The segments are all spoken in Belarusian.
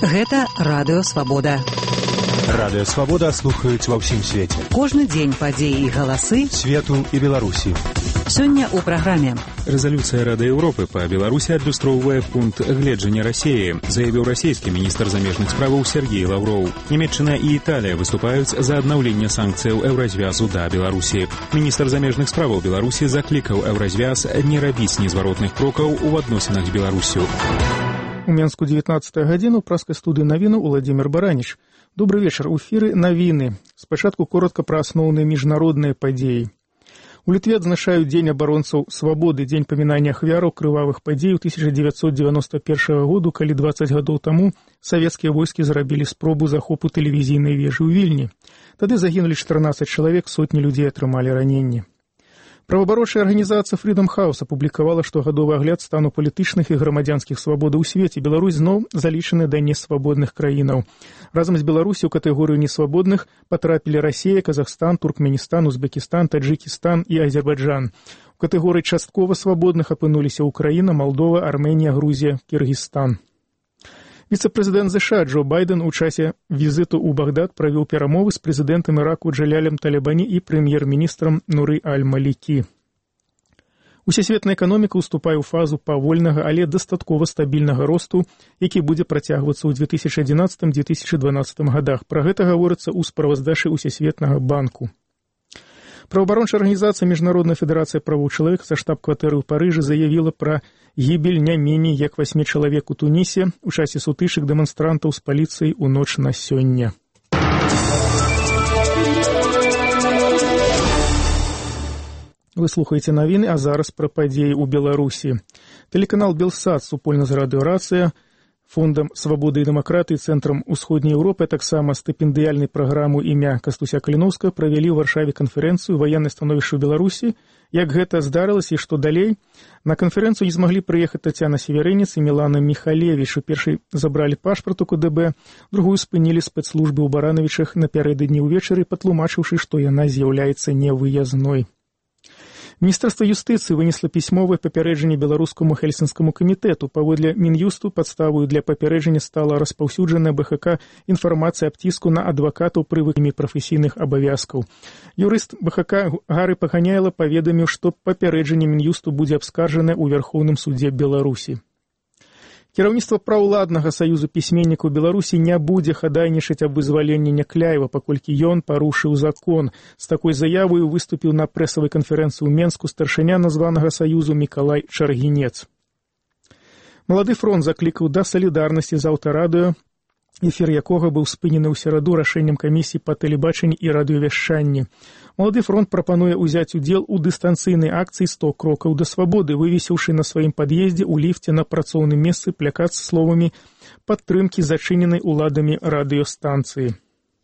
Гэта Радыё Свабода. Радыё Свабода слухаюць ва ўсім свеце. Кожны дзень падзеі і галасы свету і Беларусі. Сёння ў праграме. Рэзалюцыя Рады Еўропы па Беларусі адлюстроўвае пункт гледжання Расіі, заявіў расійскі міністр замежных справаў Сергей Лаўроў. Нямецчына і Італія выступаюць за аднаўленне санкцыяў Еўразвязу да Беларусі. Міністр замежных справаў Беларусі заклікаў Еўразвяз не рабіць незваротных крокаў у адносінах з Беларусю. У Менску 19 гадзіну ў праскай студыі навіну Уладзімір Бараніч. Добры вечар, у эфіры навіны. Спачатку коротка пра асноўныя міжнародныя падзеі. У Літве адзначаюць Дзень абаронцаў свабоды, дзень памінання ахвяраў крывавых падзей 1991 году, калі 20 гадоў таму савецкія войскі зрабілі спробу захопу тэлевізійнай вежы ў Вільні. Тады загінулі 14 чалавек, сотні людзей атрымалі раненні. Праваабарончая арганізацыя Freedom House апублікавала штогадовы агляд стану палітычных і грамадзянскіх свабодаў у свеце. Беларусь зноў залічаны да несвабодных краінаў. Разам з Беларусі ў катэгорыю несвабодных патрапілі Расія, Казахстан, Туркменістан, Узбекістан, Таджыкістан і Азербайджан. У катэгорыі часткова свабодных апынуліся Украіна, Малдова, Арменія, Грузія, Кіргізстан. Віцэ-прэзідэнт США Джо Байден у часе візіту ў Багдад правёў перамовы з прэзідэнтам Іраку Джалялем Талебані і прэм'ер-міністрам Нуры Аль-Малікі. Усесветная эканоміка ўступае ў фазу павольнага, але дастаткова стабільнага росту, які будзе працягвацца ў 2011-2012 годах. Пра гэта гаворыцца ў справаздачы Усесветнага банку. Праваабарончая арганізацыя Міжнародная федэрацыя правоў чалавека са штаб-кватэры ў Парыжы заявіла пра гібель не меней як 8 чалавек у Тунісе у часе сутычак дэманстрантаў з паліцыяй у ноч на сёння. Вы слухаеце навіны, а зараз пра падзеі ў Беларусі. Тэлеканал Белсат супольна з радыёрацыя, Фондам свабоды і дэмакратыі, Цэнтрам Усходняй Еўропы, а таксама стыпендыяльнай праграму імя Кастуся Каліноўскага правялі ў Варшаве канферэнцыю «Ваеннае становішча ў Беларусі». Як гэта здарылася і што далей? На канферэнцыю не змаглі прыехаць Тацяна Северынец і Мілана Міхалевіч. У першай забралі пашпарт у КДБ, другую спынілі спецслужбы ў Баранавічах напярэдадні ўвечары, патлумачыўшы, што яна з'яўляецца невыязной. Міністэрства юстыцыі вынесла пісьмовае папярэджанне беларускаму Хельсінскаму камітэту. Паводле Мін'юсту падставою для папярэджання стала распаўсюджаная БХК інфармацыя аб ціску на адвакатаў пры выкананні прафесійных абавязкаў. Юрыст БХК Гары Паганяйла паведаміў, што папярэджанне Мін'юсту будзе абскаржанае ў Вярхоўным судзе Беларусі. Кіраўніцтва праўладнага саюзу пісьменнікаў Беларусі не будзе хадайнічаць аб вызваленні Някляева, паколькі ён парушыў закон. З такой заявою выступіў на прэсавай канферэнцыі ў Менску старшыня названага саюзу Мікалай Чаргінец. Малады фронт заклікаў да салідарнасці з аўтарадыё, эфір якога быў спынены ў сераду рашэннем камісіі па тэлебачанні і радыёвяшчанні. Малады фронт прапануе ўзяць удзел у дыстанцыйнай акцыі 100 крокаў да свабоды, вывесіўшы на сваім пад'ездзе ў ліфце на працоўным месцы плакат з словамі падтрымкі зачыненай уладамі радыёстанцыі.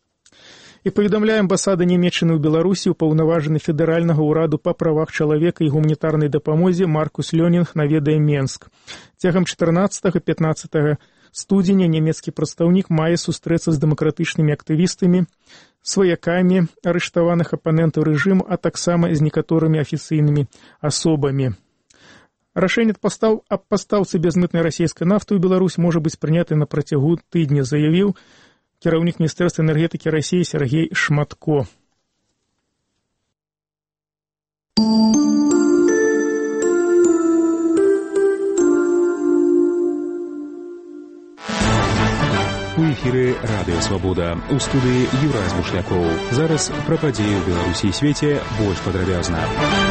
І паведамляе амбасада Нямецчыны ў Беларусі, упаўнаважаны федэральнага ўраду па правах чалавека і гуманітарнай дапамозе Маркус Лёнінг наведае Менск. Цягам 14-15 студзеня нямецкі прадстаўнік мае сустрэцца з дэмакратычнымі актывістамі, сваякамі арыштаваных апанентаў рэжыму, а таксама з некаторымі афіцыйнымі асобамі. Рашэнне аб пастаўцы бязмытнай расійскай нафты ў Беларусь можа быць прынятае на працягу тыдня, заявіў кіраўнік Міністэрства энергетыкі Расіі Сергей Шматко. У эфіры Радыё Свабода. У студыі Юрась Бушлякоў. Зараз пра падзеі ў Беларусі і свеце больш падрабязна.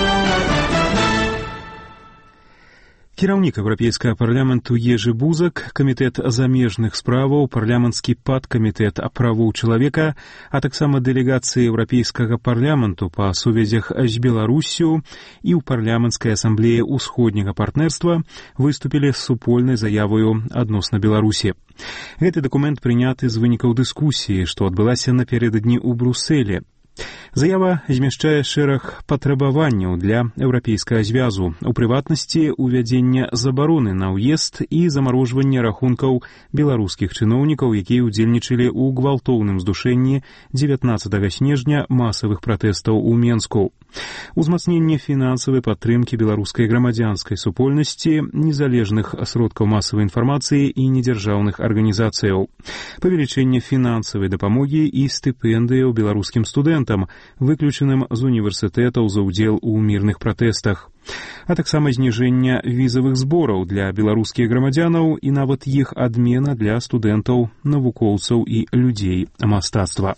Кіраўнік Еўрапейскага парламенту Ежы Бузак, камітэт замежных справаў, парламенtsкі падкамітэт правоў чалавека, а таксама дэлегацыі Еўрапейскага парламенту па сувязях з Беларуссю і ў парламенцкай асамблеі ўсходняга партнерства выступілі з супольнай заявою адносна Беларусі. Гэты дакумент прыняты з вынікаў дыскусіі, што адбылася напярэдадні ў Брусэлі. Заява змяшчае шэраг патрабаванняў для Еўрапейскага звязу, у прыватнасці ўвядзення забароны на ўезд і замарожвання рахункаў беларускіх чыноўнікаў, якія ўдзельнічалі ў гвалтоўным здушэнні 19 снежня масавых пратэстаў у Менску. Узмацненне фінансавай падтрымкі беларускай грамадзянскай супольнасці, незалежных сродкаў масавай інфармацыі і недзяржаўных арганізацыяў. Павелічэнне фінансавай дапамогі і стыпендыяў беларускім студэнтам, выключаным з універсітэтаў за ўдзел у мірных пратэстах, а таксама зніжэння візавых збораў для беларускіх грамадзянаў і нават іх адмена для студэнтаў, навукоўцаў і людзей мастацтва.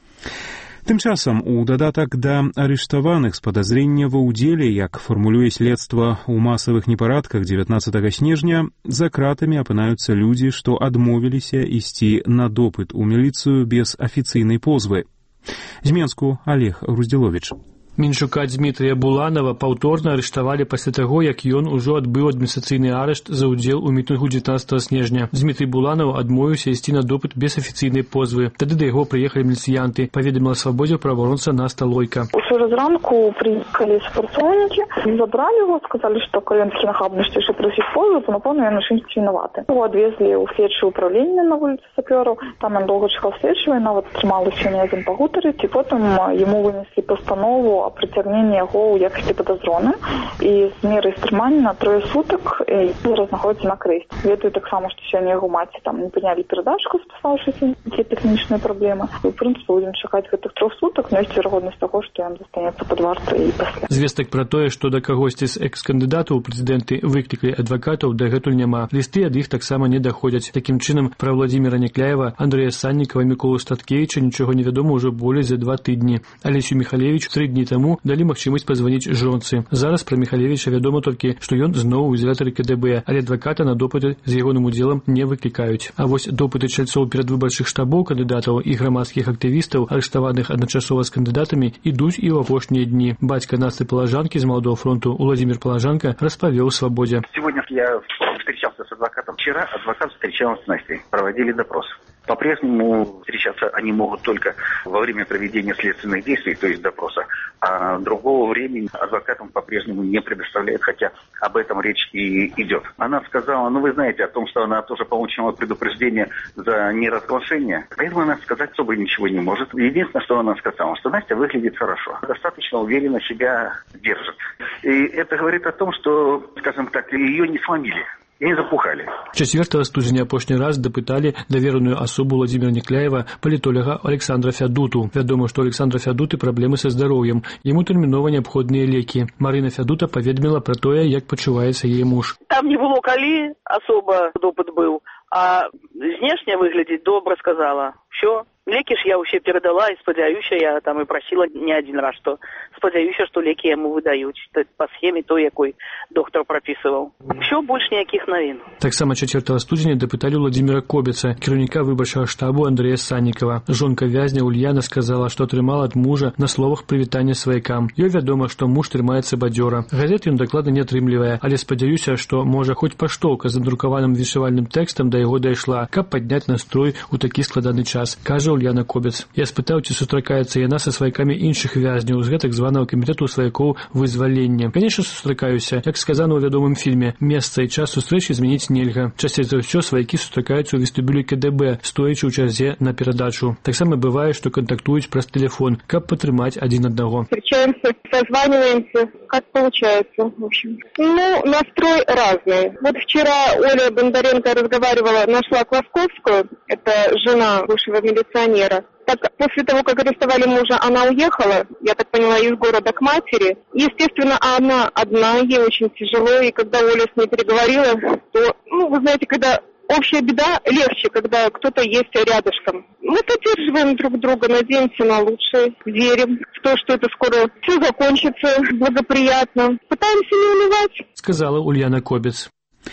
Тым часам, у дадатак да арыштаваных з падазрення ва ўдзеле, як фармулюе следства, у масавых непарадках 19 снежня, за кратамі апынаюцца людзі, што адмовіліся ісці на допыт у міліцыю без афіцыйнай позвы. З Менску Олег Груздзіловіч. Мінчука Дмітрія Буланова паўторна арыштавалі пасля таго, як ён ужо адбыў адміністрацыйны арышт за ўдзел у мітынгу 19 снежня. Дмітрий Буланов адмовіўся ісці на допыт без афіцыйнай позвы. Тады да яго прыехалі міліцыянты, паведаміла Свабодзе праваабаронца Наста Лойка. Учора зранку приехали супрацоўнікі, забрали его, сказали, что калі ён такі нахабны, што яшчэ просіць позву, то напэўна ён у чымсьці вінаваты. Его адвезлі ў следчае ўправленне на вуліцы Сапёраў, там ён доўга чакаў следчага, і нават трымалася не адзін пагутарыць, і потым яму вынеслі пастанову о прыцягненні яго ў якасці падазроным і з мерай стрымання на 3 сутак, і зараз знаходзіцца на крэсце. Ведаю таксама, што сёння яго маці там не прынялі перадачку, спасаўшыся нейкія тэхнічныя праблемы. І, ў прынцыпе, будзем чакаць гэтых 3 сутак, но ёсць верагоднасць таго, што ён застанецца пад вартай і пасля. Звестак пра тое, што да кагосьці з экс-кандыдатаў у прэзідэнты выклікалі адвакатаў, дагэтуль няма. Лісты ад іх таксама не даходзяць. Такім чынам, пра Владзіміра Някляева, Андрэя Саннікава і Міколу Статкевіча нічога не вядома ўжо болей за 2 тыдні. Алесю Міхалевіч 3 дні таму далі магчымасць пазваніць жонцы. Зараз пра Міхалевіча вядома толькі, што ён зноў у ізалятары КДБ, але адваката на допыты з ягоным удзелам не выклікаюць. А вось допыты чальцоў перадвыбарчых штабоў кандыдатаў і грамадскіх актывістаў, арыштаваных адначасова з кандыдатамі, ідуць і ў апошнія дні. Бацька Насты Палажанкі з Маладого фронту Владимир Палажанка распавёў Свободе. Сегодня я встречался с адвокатом. Вчера адвокат встречался с Настей. Проводили допрос. По-прежнему встречаться они могут только во время проведения следственных действий, то есть допроса, а другого времени адвокатам по-прежнему не предоставляют, хотя об этом речь и идет. Она сказала, вы знаете о том, что она тоже получила предупреждение за неразглашение, поэтому она сказать особо ничего не может. Единственное, что она сказала, что Настя выглядит хорошо, достаточно уверенно себя держит. И это говорит о том, что, скажем так, ее не сломили. І не запухалі. 4 студзеня апошні раз дапыталі давераную асобу Владзіміра Някляева, палітолага Александра Фядуту. Вядома, што Александра Фядуты праблемы са здароўем. Яму тэрмінова неабходныя лекі. Марына Фядута паведаміла пра тое, як пачуваецца яе муж. Там не было калі асоба допыт быў, а знешне выглядзіць добра, сказала. Всё. Лекі ж я ўсе перадала і спадзяюся, я там і прасіла не адзін раз, што спадзяюся, што лекі яму выдаюць па схеме той, якой доктар прапісываў. Всё, больш ніякіх навін. Таксама 4 студзеня дапыталі Владзіміра Кобяца, кіраўніка выбарчага штабу Андрэя Саннікава. Жонка вязня Ульяна сказала, што атрымала ад мужа на словах прывітання сваякам. Ёй вядома, што муж трымаецца бадзёра. Газет ён дакладна не атрымлівае, але спадзяюся, што можа хоць паштоўка з надрукаваным вішавальным тэкстам да яго дайшла, каб падняць настрой у такі складаны час, кажа Ульяна Кобяц. Я спытаў, ці сустракаецца яна са сваякамі іншых вязняў з гэтак званага камітэту сваякоў вызвалення. Канешне, сустракаюся. Як сказано ў вядомым фільме, месца і час сустрэчы змяніць нельга. Часцей за ўсё сваякі сустракаюцца ў вестыбюлі КДБ, стоячы ў чарзе на перадачу. Таксама бывае, што кантактуюць праз тэлефон, каб падтрымаць адзін аднаго. Встречаемся, созваниваемся, как получается, в общем. Настрой разный. Вот вчера Оля Бондаренко разговаривала, нашла Квасковскую, это жена бывшего милиционера. Так, после того, как арестовали мужа, она уехала, я так поняла, из города к матери. Естественно, она одна, ей очень тяжело, и когда Оля с ней переговорила, то, вы знаете, когда общая беда, легче, когда кто-то есть рядышком. Мы поддерживаем друг друга, надеемся на лучшее, верим в то, что это скоро все закончится благоприятно. Пытаемся не унывать, сказала Ульяна Кобяц.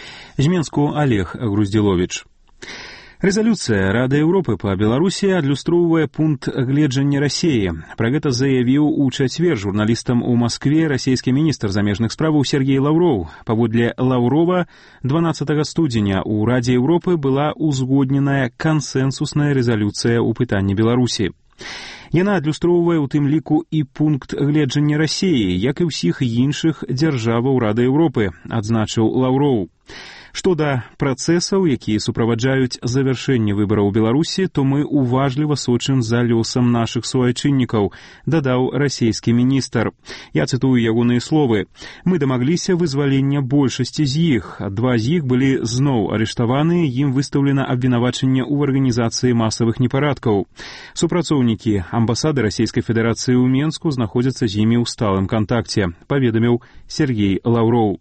З Менску Олег Груздзіловіч. Рэзалюцыя Рады Еўропы па Беларусі адлюстроўвае пункт гледжання Расіі. Пра гэта заявіў у чацвер журналістам у Маскве расійскі міністр замежных справаў Сергей Лаўроў. Паводле Лаўрова, 12 студзеня ў Радзе Еўропы была ўзгодненая кансэнсусная рэзалюцыя ў пытанні Беларусі. Яна адлюстроўвае ў тым ліку і пункт гледжання Расіі, як і ўсіх іншых дзяржаваў Рады Еўропы, адзначыў Лаўроў. Што да працэсаў, якія суправаджаюць завяршэнне выбараў у Беларусі, то мы уважліва сочым за лёсам нашых суайчыннікаў, дадаў расійскі міністр. Я цытую ягоныя словы. Мы дамагліся вызвалення большасці з іх. 2 з іх былі зноў арыштаваны, ім выстаўлена абвінавачанне ў арганізацыі масавых непарадкаў. Супрацоўнікі амбасады Расійскай Федэрацыі ў Менску знаходзяцца з імі ў сталым кантакце, паведаміў Сергей Лаўроў.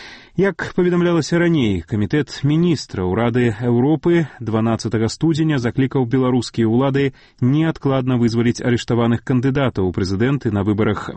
Як паведамлялася раней, Камітэт міністраў Рады Еўропы 12 студзеня заклікаў беларускія ўлады неадкладна вызваліць арыштаваных кандыдатаў у прэзідэнты на выбарах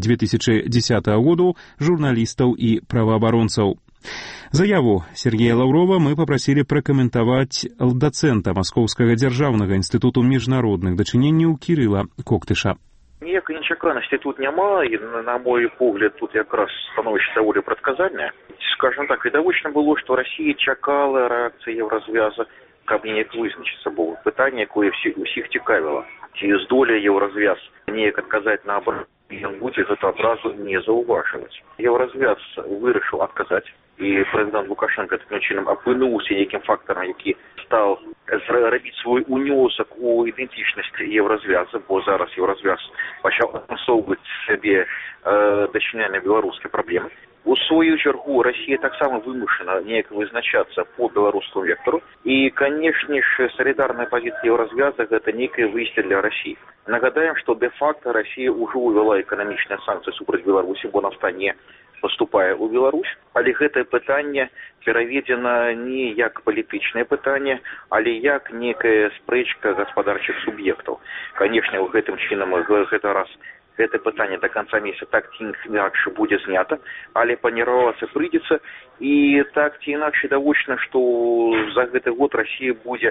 2010 году, журналістаў і праваабаронцаў. Заяву Сергея Лаўрова мы папрасілі пракаментаваць дацэнта Маскоўскага дзяржаўнага інстытуту міжнародных дачыненняў Кірыла Коктыша. Ніякай нечаканасці тут няма, і, на мой погляд, тут якраз становішча даволі прадказальнае. Скажем так, відавочна было, што Расія чакала рэакцыі Еўразвяза, каб неяк вызначыцца, бо пытанне, якое ўсіх цікавіла. Ці здолее Еўразвяз неяк адказаць на абарону, ён будзе гэта адразу не заўважваць. Еўразвяз вырашыў адказаць, і прэзідэнт Лукашенко такім чынам апынуўся нейкім фактарам, які стаў рабіць свой унёсак у ідэнтычнасць Еўразвяза, бо зараз Еўразвяз пачаў адмасоўваць сябе дачыняння беларускай праблемы. У сваю чаргу Расія таксама вымушана неяк вызначацца по беларускаму вектару. І, канешне ж, салідарная пазіцыя Еўразвяза – гэта нейкае выйсце для Расіі. Нагадаем, што дэ-факта Расія ўжо ўвяла эканамічныя санкцыі супраць Беларусі, бо нафта не паступае ў Беларусь. Але гэтае пытанне пераведзена не як палітычнае пытанне, але як некая спрэчка гаспадарчых суб'ектаў. Канешне, гэтым чынам гэта раз гэта пытанне до конца месяца так ці інакш будзе знята, але панервавацца прыйдзецца, і так ці інакш відавочна, што за гэты год Расія будзе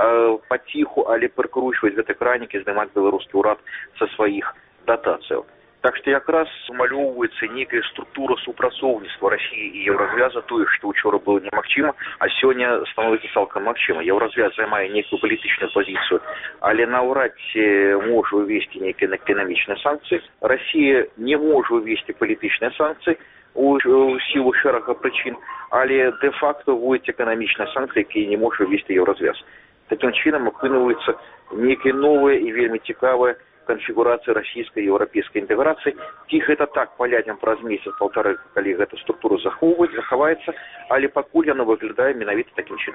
паціху, але прыкручваць гэты кранікі, здымаць беларускі ўрад са сваіх датацыяў. Так што якраз умалёўваецца нейкая структура супрацоўніцтва Расіі і Еўразвяза, тое, што ўчора было немагчыма, а сёння становіцца цалкам магчыма. Еўразвяз займае нейкую палітычную пазіцыю, але наўрад ці можа увесці нейкія эканамічныя санкцыі. Расія не можа увесці палітычныя санкцыі у сілу шэрага прычын, але дэ-факта вводзіць эканамічныя санкцыі, якія не можа увесці Еўразвяз. Такім чынам апынуецца нейкая новая і вельмі цікавая конфигурация российской и европейской интеграции. Ці гэта так палядзем праз месяц-паўтары, калі гэта структура захаваецца, але пакуль яно выглядае менавіта такім чынам.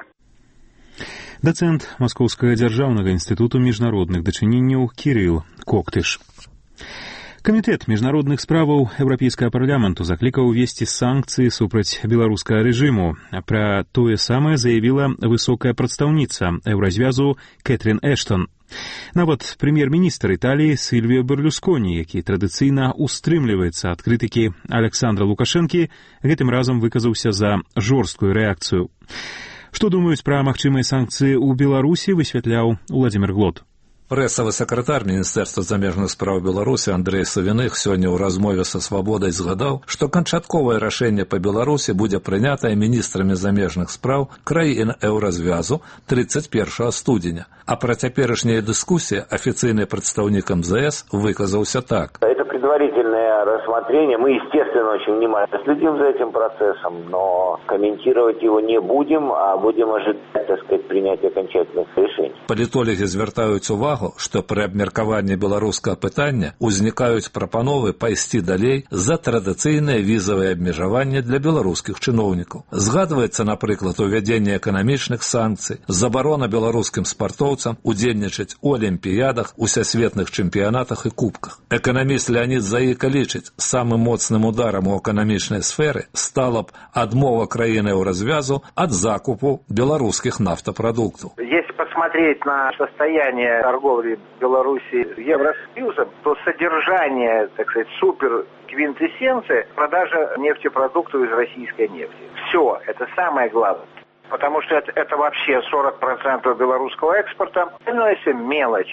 Дацэнт Маскоўскага дзяржаўнага інстытуту міжнародных дачыненняў Кірыл Коктыш. Камітэт міжнародных справаў Еўрапейскага парламенту заклікаў увесці санкцыі супраць беларускага рэжыму. Пра тое самае заявіла высокая прадстаўніца Еўразвязу Кэтрин Эштон. Нават прэм'ер-міністр Італіі Сільвіо Берлусконі, які традыцыйна устрымліваецца ад крытыкі Александра Лукашэнкі, гэтым разам выказаўся за жорсткую рэакцыю. Што думаюць пра магчымыя санкцыі ў Беларусі, высвятляў Владзімір Глот. Прэсавы сакратар Міністэрства замежных спраў Беларусі Андрэй Савіных сёння ў размове са «Свабодай» згадаў, што канчатковае рашэнне па Беларусі будзе прынятае міністрамі замежных спраў краін Еўразвязу 31 студзеня. А пра цяперашнія дыскусіі афіцыйны прадстаўнік МЗС выказаўся так. Это предварительное рассмотрение. Мы, естественно, очень внимательно следим за этим процессом, но комментировать его не будем, а будем ожидать, так сказать, принятия окончательных решений. Палітолагі звяртаюць увагу, што пры абмеркаванні беларускага пытання узнікаюць прапановы пайсці далей за традыцыйнае візавае абмежаванне для беларускіх чыноўнікаў. Згадваецца, напрыклад, увядзенне эканамічных санкцый, забарона беларускім спартоўцам удзельнічаць у алімпіядах, усесветных чэмпіянатах і кубках. Эканаміст Леонід Заіка лічыць, самым моцным ударам у эканамічнай сферы стала б адмова краіны Еўразвязу ад закупу беларускіх нафтапрадуктаў. Если посмотреть на состояние торговли Беларуси с Евросоюзом, то содержание, так сказать, супер-квинтэссенция – продажа нефтепродуктов из российской нефти. Все, это самое главное. Потому что это вообще 40% белорусского экспорта. Остальное все мелочи.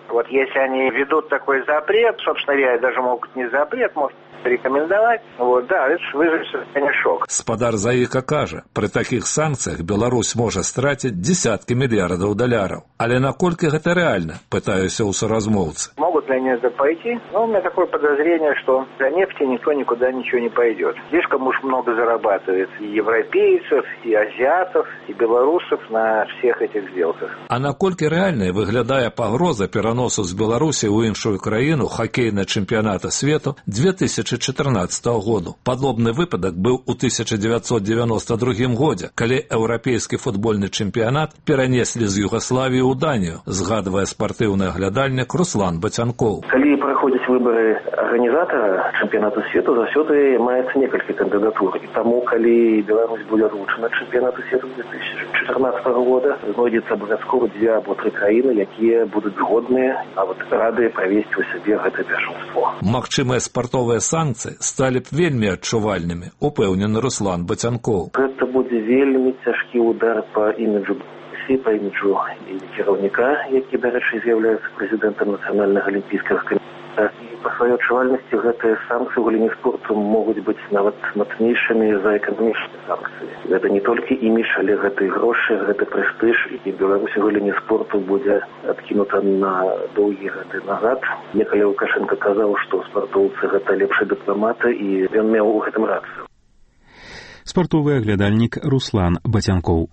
Вот если они ведут такой запрет, собственно говоря, даже могут не запрет, может рекомендовать, вот, да, это вызвать состояние шока. Спадар Заіка кажа, при такіх санкціях Беларусь можа страціць десяткі мільярдаў даляраў. Але наколькі гэта рэальна, пытаюся ў соразмоўцы. Могут ли они это пойти? Но у меня такое подозрение, что за нефти никто никуда ничего не пойдет. Слишком уж много зарабатывает и европейцев, и азиатов, и белорусов на всех этих сделках. А наколькі рэальнай выглядае пагроза пераносу з Беларусі ў іншую краіну хакейнага чэмпіяната свету 2014 году. Падобны выпадак быў у 1992 годзе, калі еўрапейскі футбольны чэмпіянат перанеслі з Югаславіі ў Данію, згадвае спартыўны аглядальнік Руслан Бацянкоў. Калі праходзяць выбары арганізатара чэмпіянату свету, заўсёды маецца некалькі кандыдатур. І таму, калі Беларусь будзе ручана чэмпіянату свету 2014 года, знойдзецца абавязкова 2 або 3 краіны, якія будуць згодныя, а вот рады правесці ў сабе гэтае першынство. Магчымыя спартовыя санкцыі сталі б вельмі адчувальнымі, упэўнены Руслан Бацянкоў. Гэта будзе вельмі цяжкі удар па іміджу Беларусі, па іміджу кіраўніка, які, дарэчы, з'яўляецца прэзідэнтам нацыянальнага алімпійскага камітэта. І па сваёй адчувальнасці гэтыя санкцыі ў галіне спорту могуць быць нават мацнейшымі за эканамічныя санкцыі. Гэта не толькі імідж, але гэта і грошы, гэта прэстыж, і Беларусь у галіне спорту будзе адкінута на доўгія гады назад. Некалі Лукашенко казаў, што спартоўцы гэта лепшыя дыпламаты, і ён меў у гэтым рацыю. Спартовы аглядальнік Руслан Бацянкоў.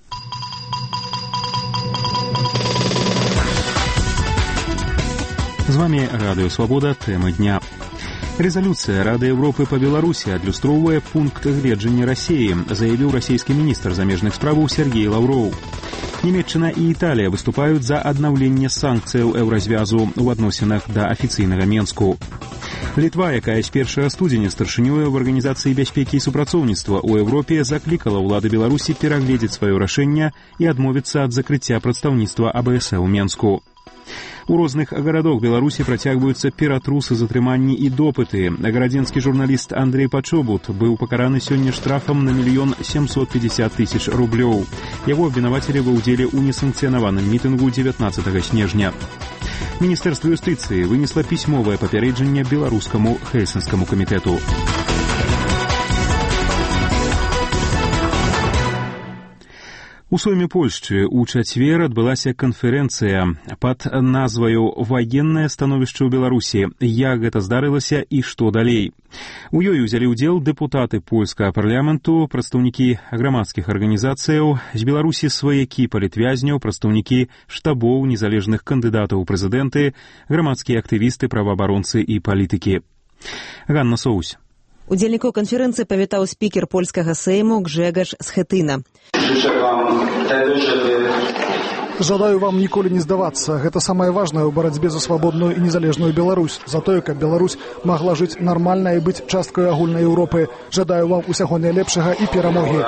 З вами Радыё Свабода, тэма дня. Резолюция Рады Европы по Беларуси адлюстроўвае пункт гледжання России, заявіў расійскі міністр замежных справаў Сергей Лавроў. Нямецчына і Італія выступаюць за аднаўленне санкцыяў еўразвязу ў адносінах да афіцыйнага Менску. Літва, якая з 1 студзеня старшынёю в Арганізацыі бяспекі і супрацоўніцтва ў Еўропе, заклікала ўлады Беларусі перагледзець сваё рашэнне і адмовіцца ад закрыцця прадстаўніцтва АБС ў Менску. У розных гарадах Беларусі працягваюцца ператрусы, затрыманні і допыты. Гарадзенскі журналіст Андрей Пачобут быў пакараны сёння штрафам на 1 750 000 рублёў. Яго абвінавацілі ва ўдзеле ў несанкцыянаваным мітынгу 19 снежня. Міністэрства юстыцыі вынесла пісьмовае папярэджанне беларускаму Хельсінскаму камітэту. У Сойме Польшчы ў чацвер адбылася канферэнцыя пад назваю «Ваеннае становішча ў Беларусі. Як гэта здарылася і што далей?». У ёй узялі ўдзел дэпутаты польскага парламенту, прадстаўнікі грамадскіх арганізацыяў, з Беларусі сваякі палітвязняў, прадстаўнікі штабоў незалежных кандыдатаў у прэзідэнты, грамадскія актывісты, праваабаронцы і палітыкі. Ганна Соусь. Удзельнікаў канферэнцыі павітаў спікер польскага сейму Гжегаш Схетына. Жадаю вам ніколі не здавацца. Гэта самае важнае ў барацьбе за свабодную і незалежную Беларусь. За тое, каб Беларусь магла жыць нармальна і быць часткай агульнай Еўропы. Жадаю вам усяго найлепшага і перамогі.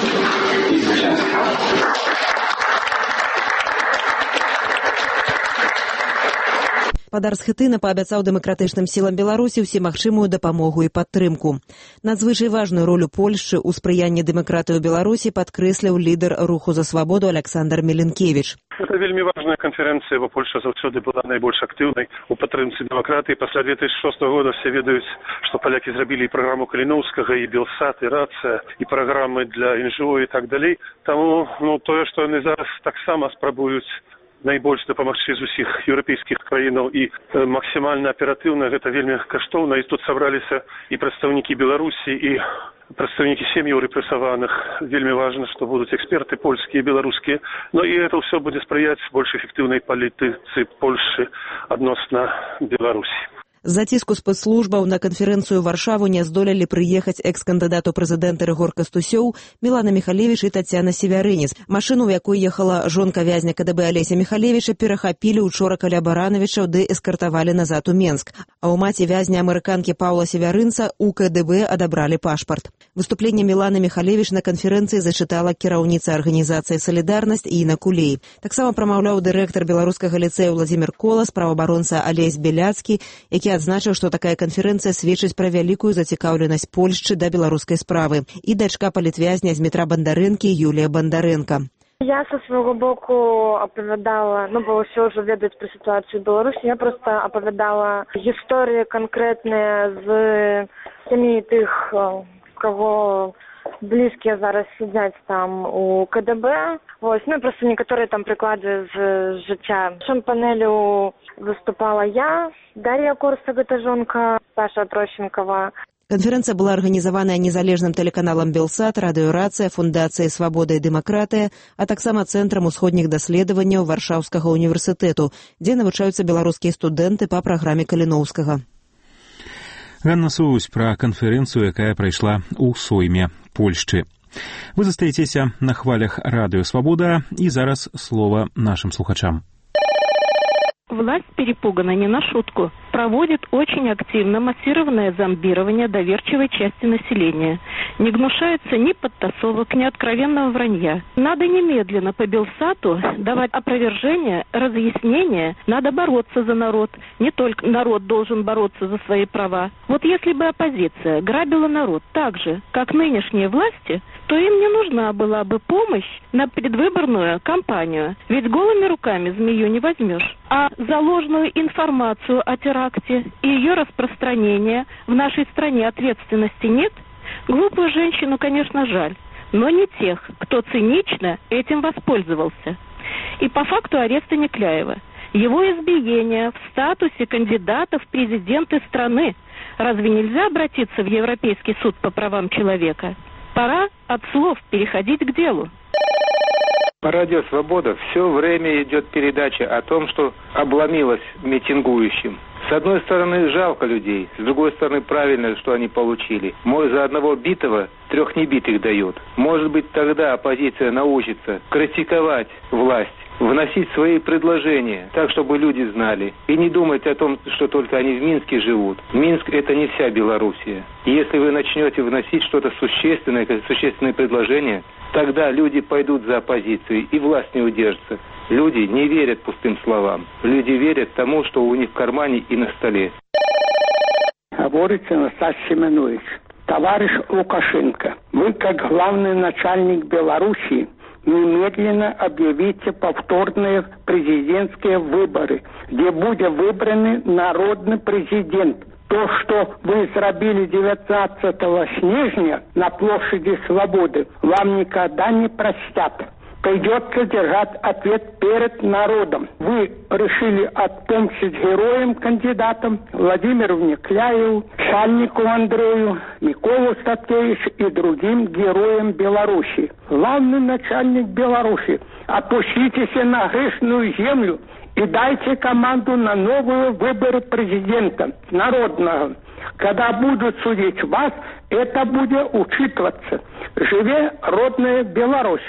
Спадар Схетына паабяцаў дэмакратычным сілам Беларусі ўсемагчымую дапамогу і падтрымку. Надзвычай важную ролю Польшчы ў спрыянні дэмакратыі ў Беларусі падкрэсліў лідар руху за свабоду Александр Міленкевіч. Это вельмі важная канферэнцыя, бо Польша заўсёды была найбольш актыўнай у падтрымцы дэмакратыі. Пасля 2006 года все ведаюць, што палякі зрабілі і праграму Каліноўскага, і Белсат, і Рацыя, і праграмы для НЖО і так далей. Таму тое, што яны зараз таксама спрабуюць найбольш дапамагчы з усіх еўрапейскіх краінаў і максімальна аператыўна, гэта вельмі каштоўна. І тут сабраліся і прадстаўнікі Беларусі, і прадстаўнікі сем'яў рэпрэсаваных. Вельмі важна, што будуць эксперты польскія, беларускія. Ну і гэта ўсё будзе спрыяць больш эфектыўнай палітыцы Польшчы адносна Беларусі. З-за ціску спецслужбаў на канферэнцыю ў Варшаву не здолелі прыехаць экс-кандыдат у прэзідэнты Рыгор Кастусёў, Мілана Міхалевіч і Тацяна Севярынец. Машыну, у якой ехала жонка вязня КДБ Алеся Міхалевіча, перахапілі учора каля Баранавічаў ды эскартавалі назад у Менск. А ў маці вязня амерыканкі Паўла Севярынца у КДБ адабралі пашпарт. Выступленне Міланы Міхалевіч на канферэнцыі зачытала кіраўніца арганізацыі «Салідарнасць» Інна Кулей. Таксама прамаўляў дырэктар беларускага ліцэя Владзімір Колас, праваабаронца Алесь Беляцкі, які адзначыў, што такая канферэнцыя сведчыць пра вялікую зацікаўленасць Польшчы да беларускай справы, і дачка палітвязня Змітра Бандарэнкі Юлія Бандарэнка. Я со свайго боку апавядала, бо ўсё ўжо ведаюць пра сітуацыю ў Беларусі, я проста апавядала гісторыі канкрэтныя з тымі тых, каго блізкія зараз сядзяць там у КДБ. Просто некаторыя там прыклады з жыцця. На панелю выступала я, Дар'я Корса, гэта жонка, Саша Трощенкова. Канферэнцыя была арганізаваная незалежным тэлеканалам «Белсат», радыёрацыя, Фундацыяй «Свабода і дэмакратыя», а таксама Цэнтрам усходніх даследаванняў Варшаўскага універсітэту, дзе навучаюцца беларускія студэнты па праграме Каліноўскага. Ганна Сувусь пра канферэнцыю, якая прайшла ў Сойме, Польшчы. Вы застаецеся на хвалях радыё «Свабода», і зараз слова нашим слухачам. Власть перепугана не на шутку. Проводит очень активно массированное зомбирование доверчивой части населения. Не гнушается ни подтасовок, ни откровенного вранья. Надо немедленно по Белсату давать опровержение, разъяснения. Надо бороться за народ. Не только народ должен бороться за свои права. Вот если бы оппозиция грабила народ так же, как нынешние власти, то им не нужна была бы помощь на предвыборную кампанию. Ведь голыми руками змею не возьмешь. А за ложную информацию о теракте и ее распространение в нашей стране ответственности нет? Глупую женщину, конечно, жаль, но не тех, кто цинично этим воспользовался. И по факту ареста Некляева, его избиения в статусе кандидата в президенты страны, разве нельзя обратиться в Европейский суд по правам человека? Пора от слов переходить к делу. По радио «Свобода» все время идет передача о том, что обломилось митингующим. С одной стороны, жалко людей, с другой стороны, правильно, что они получили. Может, за одного битого 3 небитых дают. Может быть, тогда оппозиция научится критиковать власть, вносить свои предложения, так, чтобы люди знали. И не думать о том, что только они в Минске живут. Минск – это не вся Белоруссия. И если вы начнете вносить что-то существенное, существенные предложения, тогда люди пойдут за оппозицией, и власть не удержится. Люди не верят пустым словам. Люди верят тому, что у них в кармане и на столе. Говорит Анастасий Семенович. Товарищ Лукашенко, вы, как главный начальник Белоруссии, немедленно объявите повторные президентские выборы, где будет выбран народный президент. То, что вы сделали 19 снежня на площади Свободы, вам никогда не простят. Придется держать ответ перед народом. Вы решили отомстить героям-кандидатам Владимиру Некляеву, Сальникову Андрею, Миколу Статкевичу и другим героям Беларуси. Главный начальник Беларуси, опуститесь на грешную землю и дайте команду на новые выборы президента народного. Когда будут судить вас, это будет учитываться. Живе родная Беларусь!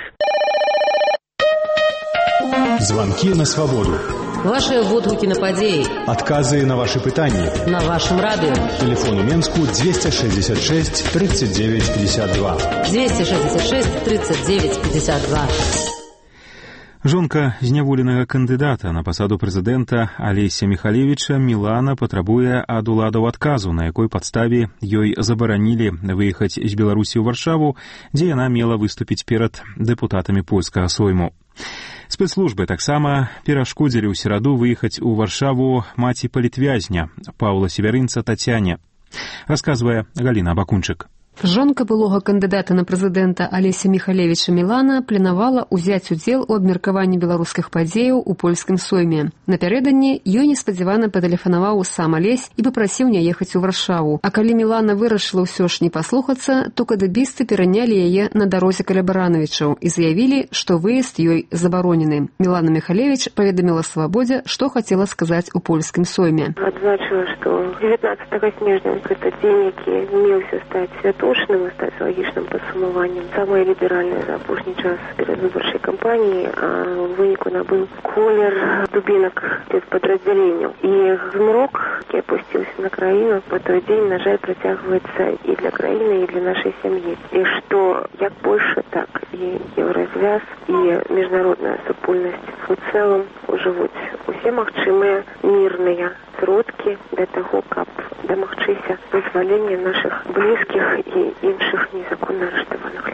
Звонки на свободу. Ваши водгукі на падзеі. Адказы на ваши пытанні. На вашым радыё. Телефон у Менску 266 39 52. 266 39 52. Жонка зняволенага кандыдата на пасаду прэзідэнта Алеся Михалевіча Мілана патрабуе ад уладаў адказу, на якой падставе ёй забаранілі выехаць з Беларусі ў Варшаву, дзе яна мела выступіць перад дэпутатамі польскага сойму. Спецслужбы таксама перашкодзілі ў сераду выехаць у Варшаву маці палітвязня Паўла Севярынца Тацяне, расказвае Галіна Бакунчык. Жонка былога кандыдата на прэзідэнта Алеся Михалевіча Мілана планавала ўзяць удзел у абмеркаванні беларускіх падзеяў у польскім сойме. Напярэдадні ёй неспадзявана патэлефанаваў сам Алесь і папрасіў не ехаць у Варшаву. А калі Мілана вырашыла ўсё ж не паслухацца, то кадыбісты перанялі яе на дарозе каля Баранавічаў і заявілі, што выезд ёй забаронены. Мілана Михалевіч паведаміла «Свабодзе», што хацела сказаць у польскім сойме. Адзначыла, што 19 снежня гэта дзень, які меўся стаць святочным і стаць лагічным падсумаваннем самай ліберальнай за апошні час перадвыбарчай кампаніі, а ў выніку набыў колер дубінак спецпадраздзяленняў. І змрок, які апусціўся на краіну, па той дзень, на жаль, працягваецца і для краіны, і для нашай сям'і. І што як больше, так і еўразвяз, і міжнародная супольнасць у цэлым ужывуць усе магчымыя мірныя сродкі для таго, каб дамагчыся вызвалення нашых блізкіх і іншых незаконна арыштаваных людзей.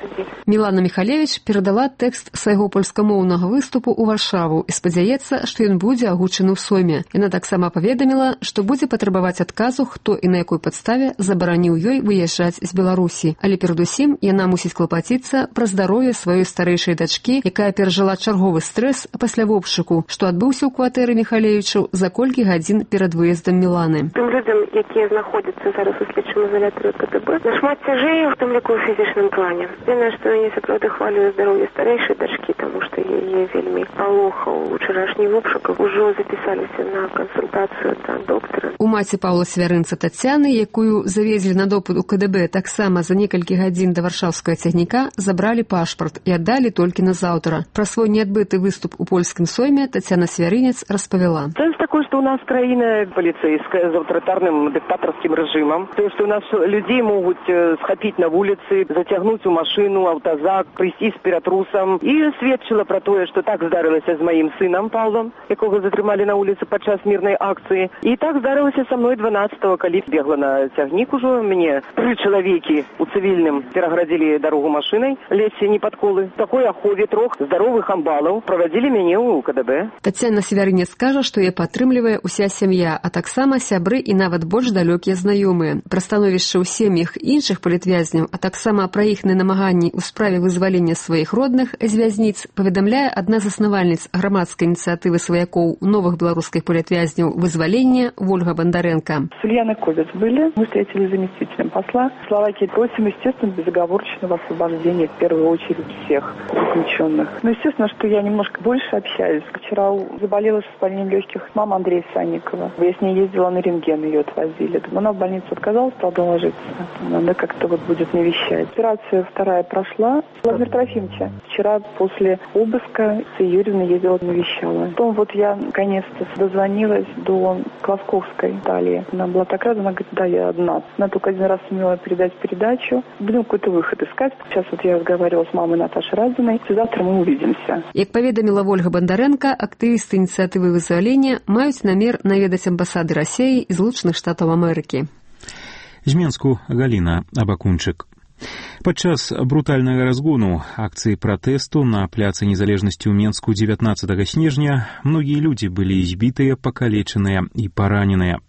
Мілана Міхалевіч перадала тэкст свайго польскамоўнага выступу ў Варшаву і спадзяецца, што ён будзе агучаны ў сойме. Яна таксама паведаміла, што будзе патрабаваць адказу, хто і на якой падставе забараніў ёй выязджаць з Беларусі. Але перадусім яна мусіць клапаціцца пра здароўе сваёй старэйшай дачкі, якая перажыла чарговы стрэс пасля вобшуку, што адбыўся ў кватэры Міхалевічу за колькі гадзін перад выездам Міланы. Тым людзям, якія знаходзяцца зараз у следчым изолятары КДБ, нашмат цяжэй, у тым ліку ў фізічным плане. Яна, што я сапраўды хвалю здароўе старэйшай дачкі, таму што яе вельмі палохаў учарашні вобшук, ужо запісаліся на кансультацыю да доктара. У маці Паўла Свярынца Тацяны, якую завезлі на допыт у КДБ таксама за некалькі гадзін да варшаўскага цягніка, забралі пашпарт і аддалі толькі на заўтра. Пра свой неадбыты выступ у польскім сойме Тацяна Свярынец распавяла. Сэнс такой, што у нас краіна паліцэйская з аўтарытарным дыктатарскім рэжымам. То, што у нас людзей могуць схапіць на вуліцы, зацягнуць у машыну, аўтазак, прыйсці з ператрусам. І сведчыла пра тое, што так здарылася з маім сынам Паўлом, якога затрымалі на вуліцы падчас мірнай акцыі. І так здарылася са мной 12-го, калі бегла на цягнік ужо. Мне 3 чалавекі у цывільным пераградзілі дарогу машынай, лезці не пад колы. Такой ахове 3 здаровых амбалаў правадзілі мяне ў КДБ. Тацяна Свярынец скажа, што яе падтрымлівае ўся сям'я, а таксама сябры і нават больш далёкія знаёмыя. Пра становішча ў сем'ях іншых палітвязняў, а таксама пра іхныя намаганні ў справе вызвалення сваіх родных з вязніц паведамляе адна з заснавальніц грамадскай ініцыятывы сваякоў новых беларускіх палітвязняў вызвалення Ольга Бондаренко. С Ульяной Кобец были. Мы встретились с заместителем посла Словакии. Просим, естественно, безоговорочного освобождения в первую очередь всех заключенных. Но, естественно, что я немножко больше общаюсь. Вчера заболела с воспалением легких мама Андрея Санникова. Я с ней ездила на рентген, ее отвозили. Она в больницу отказалась, правда, ложиться. Она как-то вот будет навещать. Операция 2 прошла. Владимир Трофимовича вчера после обыска Юрьевна ездила, навещала. Потом вот я наконец-то дозвонилась до Класковской Италии. Она была так рада, она говорит, да, я одна. Она только 1 раз сумела передать передачу. Будем какой-то выход искать. Сейчас вот я разговаривала с мамой Наташей Радиной. Завтра мы увидимся. Як паведаміла Ольга Бондаренко, актывісты ініцыятывы вызвалення маюць намер наведаць амбасады Расіі і Злучаных Штатаў Амерыкі. З Менску Галіна Абакунчык. Падчас брутальнага разгону акцыі пратэсту на пляцы незалежнасці ў Менску 19 снежня многія людзі былі збітыя, пакалечаныя і параненыя.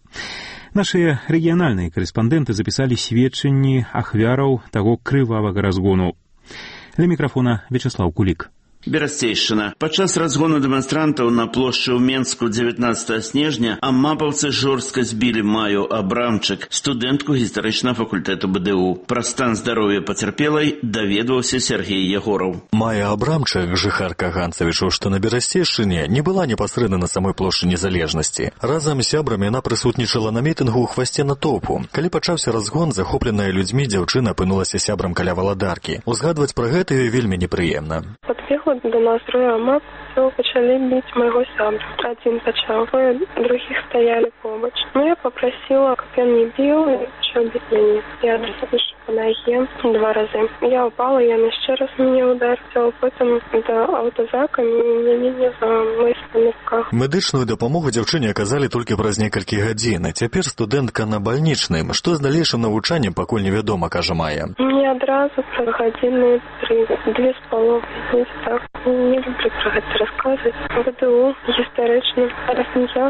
Нашыя рэгіянальныя карэспандэнты запісалі сведчанні ахвяраў таго крывавага разгону. Ля мікрафона Вячеслав Кулік. Берасцейшчына. Падчас разгону дэманстрантаў на плошчы ў Менску 19 снежня амапаўцы жорстка збілі Маю Абрамчык, студэнтку гістарычнага факультэту БДУ. Пра стан здароўя пацярпелай даведваўся Сергей Ягораў. Майя Абрамчык, жыхарка Ганцавічу, што на Берасцейшчыне, не была непасрэдна на самой плошчы незалежнасці. Разам з сябрамі яна прысутнічала на мітынгу ў хвасце натоўпу. Калі пачаўся разгон, захопленая людзьмі дзяўчына апынулася сябрам каля валадаркі. Узгадваць пра гэта вельмі непрыемна. До настроя мап пачалі біць майго сябра. Адзін пачаў, другіх стаялі побач. Я попросила, каб ён не біў, і пачаў біць мяне. Я адразу по ноге 2 разы. Я упала, ён яшчэ раз мяне ударыў. Потым да аўтазака мяне не замыслі на руках. Медычную дапамогу дзяўчыне аказалі толькі праз некалькі гадзін. Цяпер студэнтка на бальнічным. Што з далейшым навучаннем, пакуль невядома, кажа Майя. Не адразу пра гадзіны 2,5. Так. Не люблю про гэта расказваць. БДУ гістарычна. Зараз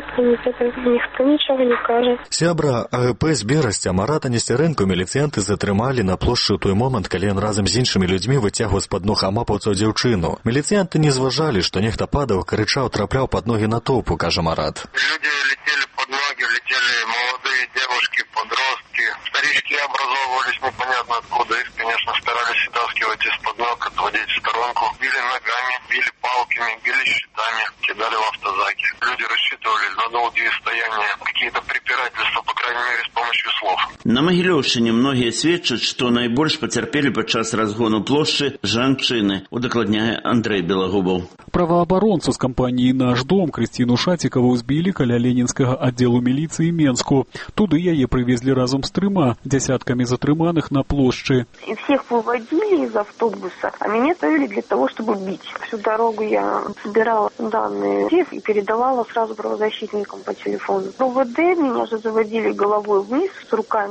ніхто нічога не кажа. Сябра АГП з Берасця Марата Несцярэнку міліцыянты затрымалі на плошчы ў той момант, калі ён разам з іншымі людзьмі выцягваў з-пад ног амапаўцаў дзяўчыну. Міліцыянты не зважалі, што нехта падаў, крычаў, трапляў пад ногі натоўпу, кажа Марат. Люди летели под ноги, летели молодые девушки, подростки. Старички образовывались непонятно откуда. Их, конечно, старались вытаскивать из-под ног, отводить в сторонку. Били ногами, били палками, били щитами, кидали в автозаки. Люди рассчитывали на долгие стояния, какие-то препирательства, по крайней мере, с помощью слов. На Магілёўшчыне многія сведчаць, што найбольш пацярпелі падчас разгону плошчы жанчыны, удакладняе Андрэй Белагубаў. Праваабаронцу з кампаніі «Наш дом» Крысціну Шацікаву збілі каля ленінскага аддзелу міліцыі Менску. Туды яе прывезлі разом з 3 дзясяткамі затрыманых на плошчы. И всех выводили из автобуса, а меня ставили для того, чтобы бить. Всю дорогу я собирала данные и передавала сразу правозащитникам по телефону. В ОВД меня же заводили головой вниз с руками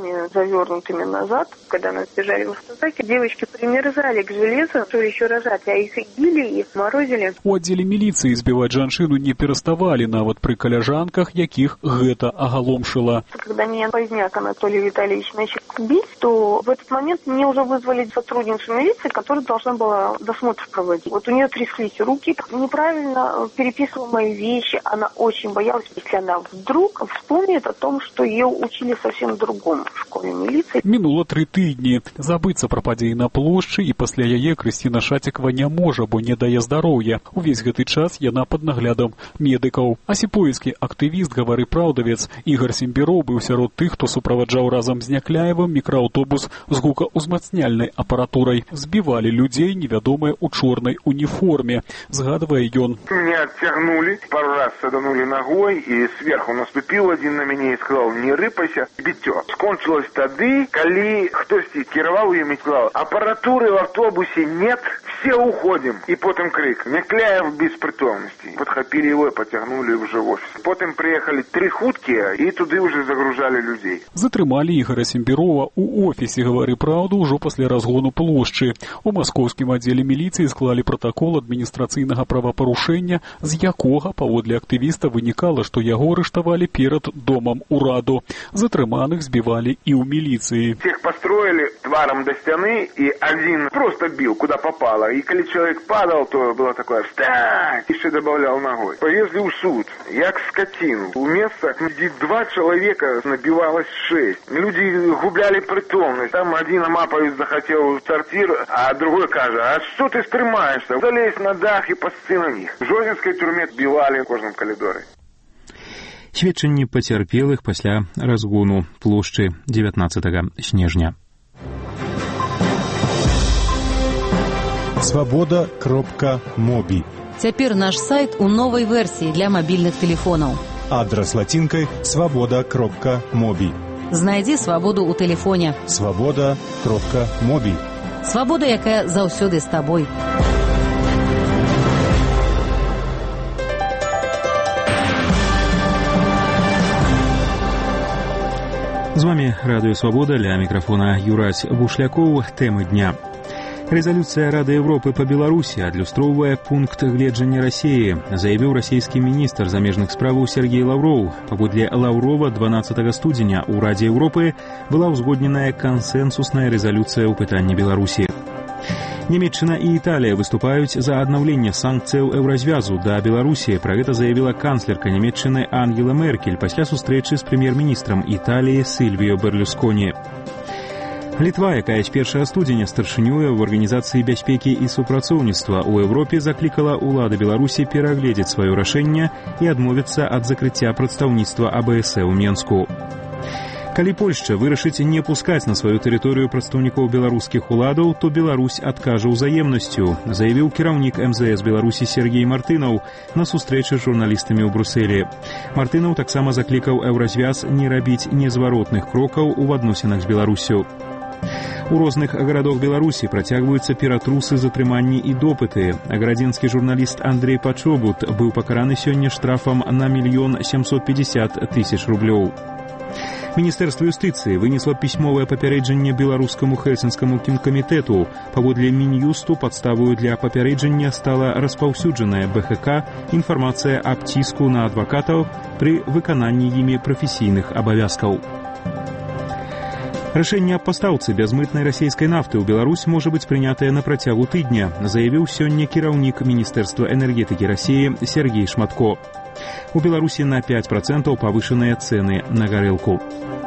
руками завернутыми назад, когда нас держали в автозаке. Девочки примерзали к железу, что еще рожать, а их и били, и морозили. У аддзеле міліцыі збіваць жанчыну не пераставалі нават пры каляжанках, якіх гэта агаломшыла. Когда меня поздняк Анатолий Витальевич начал бить, то в этот момент мне уже вызвали сотрудницу милиции, которая должна была досмотр проводить. Вот у нее тряслись руки, неправильно переписывала мои вещи. Она очень боялась, если она вдруг вспомнит о том, что ее учили совсем другому в школе милиции. Мінула 3 тыдні. Забыцца пра падзеі на плошчы, і пасля яе Крысціна Шацікава не можа, бо не дае здароўя. Увесь гэты час яна пад наглядам медыкаў. Асіпоўскі актывіст, гавары праўдавец, Ігор Сембіроў быў сярод тых, хто суправаджаў разам з Някляевым мікрааўтобус з гукаўзмацняльнай апаратурай. Збівалі людзей невядомыя ў чорнай уніформе. Згадвае ён. Меня оттягнули, пару раз саданули ногой, и сверху наступил один на меня и сказал: не рыпайся, битё. Скончилось тады, коли хтосьці кіраваў ім і сказал: аппаратуры в автобусе нет, все уходим. И потом крик: Някляев без притомности. Подхопили его и потягнули уже в офис. Потом приехали 3 хуткие, и туды уже загружали людей. Затрымалі Ігора Сембірова у офісе «Гавары праўду» ўжо пасля разгону плошчы. У маскоўскім аддзеле міліцыі склалі пратакол адміністрацыйнага правапарушэння, з якога, паводле актывіста, вынікала, што яго арыштавалі перад домам ураду. Затрыманых збівалі і ў міліцыі. Всех построили тваром до стены, и один просто бил, куда попало. И когда человек падал, то было такое: «Встань!» Еще добавлял ногой. Повезли в суд, як скотину. У места, где 2 человека, набивалось 6. Люди губляли притомность. Там один Амаповец захотел в сортир, а другой каже: а что ты стримаешься? Залезь на дах и посцы на них. В Жодзінскай тюрьме бивали в кожном коридоре. Сведчанні пацярпелых пасля разгону плошчы 19 снежня. Свабода.моби. Цяпер наш сайт у новай версіі для мабільных тэлефонаў. Адрас лацінкай свабода.моби. Знайдзі свабоду ў тэлефоне. Свабода.моби. Свабода, якая заўсёды з табой. З вами Радыё Свабода, ля мікрафона Юрась Бушлякоў. Тэмы дня. Резолюция Рады Европы по Беларуси адлюстроўвае пункт гледжання России, заявіў расійскі міністр замежных справаў Сергей Лавров. Паводле Лаврова 12 студзеня у Радзе Европы была ўзгодненая кансэнсусная резолюция ў пытанні Беларусі. Нямецчына і Італія выступаюць за аднаўленне санкцыяў еўразвязу да Беларусі. Пра гэта заявіла канцлерка Нямецчыны Ангела Меркель пасля сустрэчы з прэм'ер-міністрам Італіі Сильвіо Берлюсконі. Літва, якая з 1 студзеня старшынюе ў Арганізацыі бяспекі і супрацоўніцтва ў Еўропе, заклікала ўлады Беларусі перагледзець сваё рашэнне і адмовіцца ад закрыцця прадстаўніцтва АБС ў Менску. Калі Польшча вырашыць не пускаць на сваю тэрыторыю прадстаўнікоў беларускіх уладаў, то Беларусь адкажа ўзаемнасцю, заявіў кіраўнік МЗС Беларусі Сергей Мартынаў на сустрэчы з журналістамі ў Брусэлі. Мартынаў таксама заклікаў еўразвяз не рабіць незваротных крокаў у адносінах з Беларусю. У розных гарадах Беларусі працягваюцца ператрусы, затрыманні і допыты. Аградзенскі журналіст Андрей Пачобут быў пакараны сёння штрафам на 1 750 000 рублёў. Міністэрства юстыцыі вынесла пісьмовае папярэджанне беларускаму Хельсінскаму кімкамітэту. Паводле Мін'юсту падставою для папярэджання стала распаўсюджаная БХК інфармацыя аб ціску на адвакатаў пры выкананні імі прафесійных абавязкаў. Рашэнне аб пастаўцы бязмытнай расійскай нафты ў Беларусь можа быць прынятае на працягу тыдня, заявіў сёння кіраўнік Міністэрства энергетыкі Расіі Сергей Шматко. У Беларусі на 5% павышаныя цэны на гарэлку.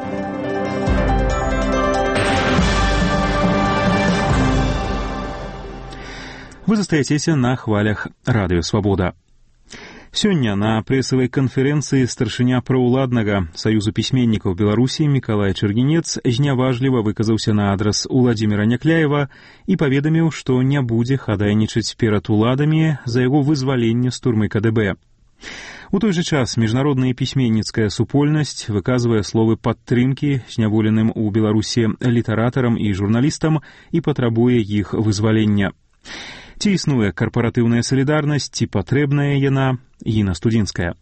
Вы застаецеся на хвалях Радыё Свабода. Сёння на прэсавай канферэнцыі старшыня праўладнага Саюзу пісьменнікаў Беларусі Мікалай Чэргінец зняважліва выказаўся на адрас Уладзіміра Някляева і паведаміў, што не будзе хадайнічаць перад уладамі за яго вызваленне з турмы КДБ. У той жа час міжнародная пісьменніцкая супольнасць выказвае словы падтрымкі зняволеным у Беларусі літаратарам і журналістам і патрабуе іх вызвалення. Ці існуе карпаратыўная салідарнасць, ці патрэбная яна? Інна Студзінская.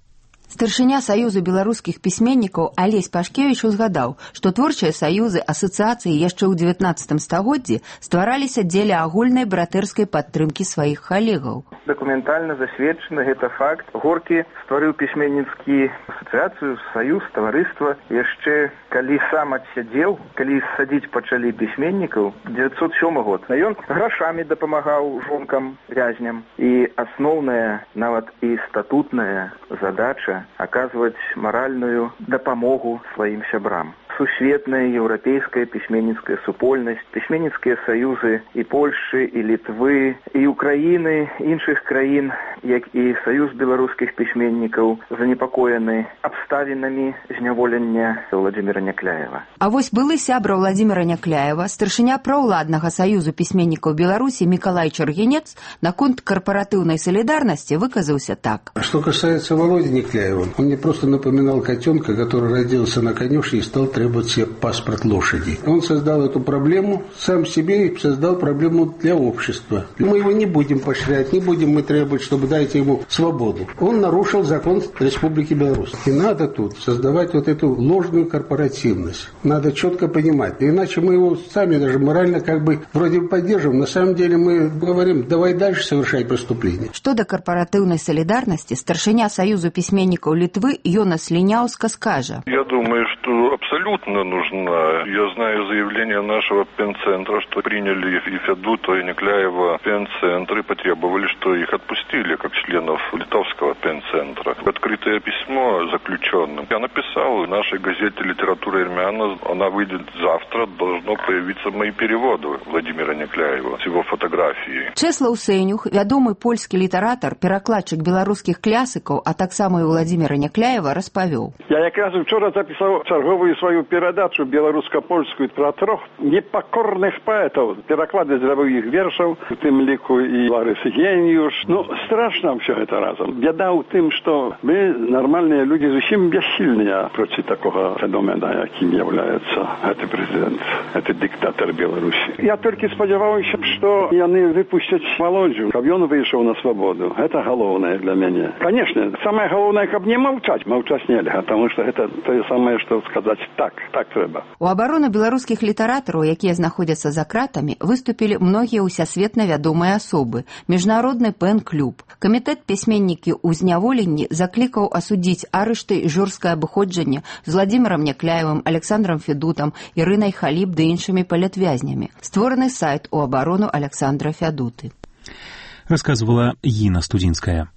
Старшыня Саюзу беларускіх пісьменнікаў Алесь Пашкевіч узгадаў, што творчыя саюзы асацыяцыі яшчэ ў 19 стагоддзі ствараліся дзеля агульнай братэрскай падтрымкі сваіх калегаў. Дакументальна засведчаны гэта факт. Горкі стварыў пісьменніцкі асацыяцыю, саюз, таварыства яшчэ калі сам адсядзеў, калі садзіць пачалі пісьменнікаў 907 год. Ён грашамі дапамагаў жонкам вязням. І асноўная, нават і статутная задача оказывать моральную допомогу своим сябрам. Сусветная еўрапейская пісьменніцкая супольнасць, пісьменніцкія саюзы і Польшчы, і Літвы, і Украіны, іншых краін, як і саюз беларускіх пісьменнікаў, занепакоены абставінамі зняволення Владзіміра Някляева. А вось былы сябра Владзіміра Някляева, старшыня праўладнага саюзу пісьменнікаў Беларусі Мікалай Чаргенец наконт корпоративной солидарности выказался так. Что касается Володи Някляева, он мне просто напоминал котенка, который родился на конюшне и стал требовать себе паспорт лошади. Он создал эту проблему сам себе и создал проблему для общества. Мы его не будем поощрять, не будем мы требовать, чтобы дайте ему свободу. Он нарушил закон Республики Беларусь. И надо тут создавать вот эту ложную корпоративность. Надо четко понимать. Иначе мы его сами даже морально как бы вроде бы поддерживаем. На самом деле мы говорим, давай дальше совершать преступления. Что до корпоративной солидарности, старшыня Союзу письменников Литвы Йонас Линяуска скажет. Я думаю, что абсолютно нужна. Я знаю заявление нашего пенцентра, что приняли и Федута, и Някляева в пенцентр и потребовали, что их отпустили как членов литовского пенцентра. Открытое письмо заключенным я написал в нашей газете «Литература Ирмяна». Она выйдет завтра, должно появиться мои переводы Владимира Някляева с его фотографией. Чеслав Сенюх, вядомы польскі літаратар, перакладчык беларускіх класікаў, а таксама і Владимира Някляева, распавёў. Я якраз вчора записал черговую свою передачу белорусско-польскую про трох непокорных поэтов. Переклады зробив их вершев, в тем лику и Ларис Гениуш. Ну, страшно все это разом. Беда в тем, что мы, нормальные люди, совсем бессильные против такого феномена, яким является этот президент, этот диктатор Беларуси. Я только сподіваюся, что они выпустят Володю, чтобы он вышел на свободу. Это головное для меня. Конечно, самое главное, как не молчать. Молчать нельзя, потому что это то самое, что сказать так трэба. У абарону беларускіх літаратараў, якія знаходзяцца за кратамі, выступілі многія ўсясветна вядомыя асобы. Міжнародны пэн-клуб. Камітэт пісьменнікі ў зняволенні заклікаў асудзіць арышты і жорсткае абыходжанне з Владзімірам Някляевым, Александром Федутам, Ірынай Халіб ды іншымі палітвязнямі. Створаны сайт у абарону Александра Федуты. Рассказывала Ина Студинская.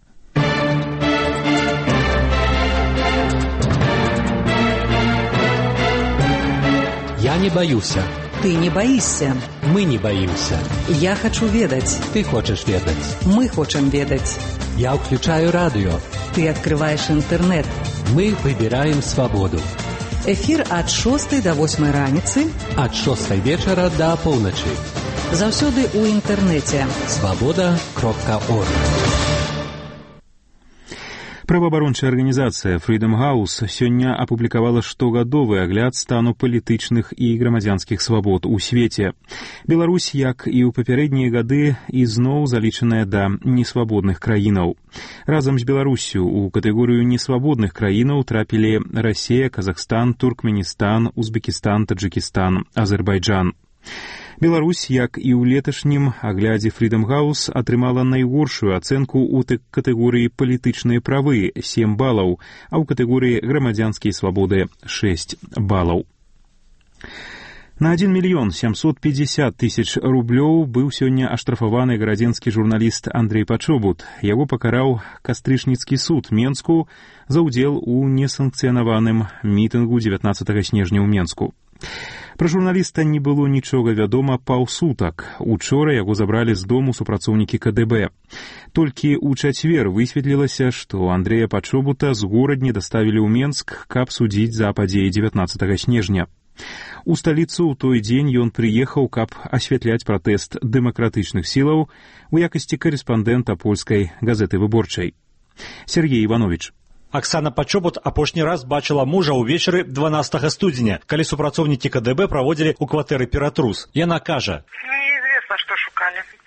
Я не боюсь. Ты не боишься. Мы не боимся. Я хочу ведать. Ты хочешь ведать. Мы хотим ведать. Я включаю радио. Ты открываешь интернет. Мы выбираем свободу. Эфир от 6 до 8 раніцы. От 6 вечера до полночи. Заўсёды у інтэрнэце. Свобода.орг. Праваабарончая арганізацыя Freedom House сёння апублікавала штогадовы агляд стану палітычных і грамадзянскіх свабод у свеце. Беларусь, як і ў папярэднія гады, ізноў залічаная да несвабодных краінаў. Разам з Беларуссю ў катэгорыю несвабодных краінаў трапілі Расія, Казахстан, Туркменістан, Узбекістан, Таджикістан, Азербайджан. Беларусь, як і ў леташнім аглядзе Freedom House, атрымала найгоршую ацэнку ў катэгорыі палітычныя правы 7 балаў, а ў катэгорыі грамадзянскія свабоды 6 балаў. На 1 750 000 рублёў быў сёння аштрафаваны гарадзенскі журналіст Андрей Пачобут. Яго пакараў кастрычніцкі суд Менску за ўдзел у несанкцыянаваным мітынгу 19 снежня ў Менску. Пра журналіста не было нічога вядома паўсутак. Учора яго забралі з дому супрацоўнікі КДБ. Толькі ў чацвер высветлілася, што Андрэя Пачобута з горадні даставілі ў Менск, каб судзіць за падзеі 19 снежня. У сталіцу ў той дзень ён прыехаў, каб асвятляць пратэст дэмакратычных сілаў у якасці карэспандэнта польскай газеты «Выборчай». Сергей Іванович. Аксана Пачобут апошні раз бачыла мужа ўвечары 12 студзеня, калі супрацоўнікі КДБ праводзілі ў кватэры Ператрус. Яна кажа: неизвестно, что шукали.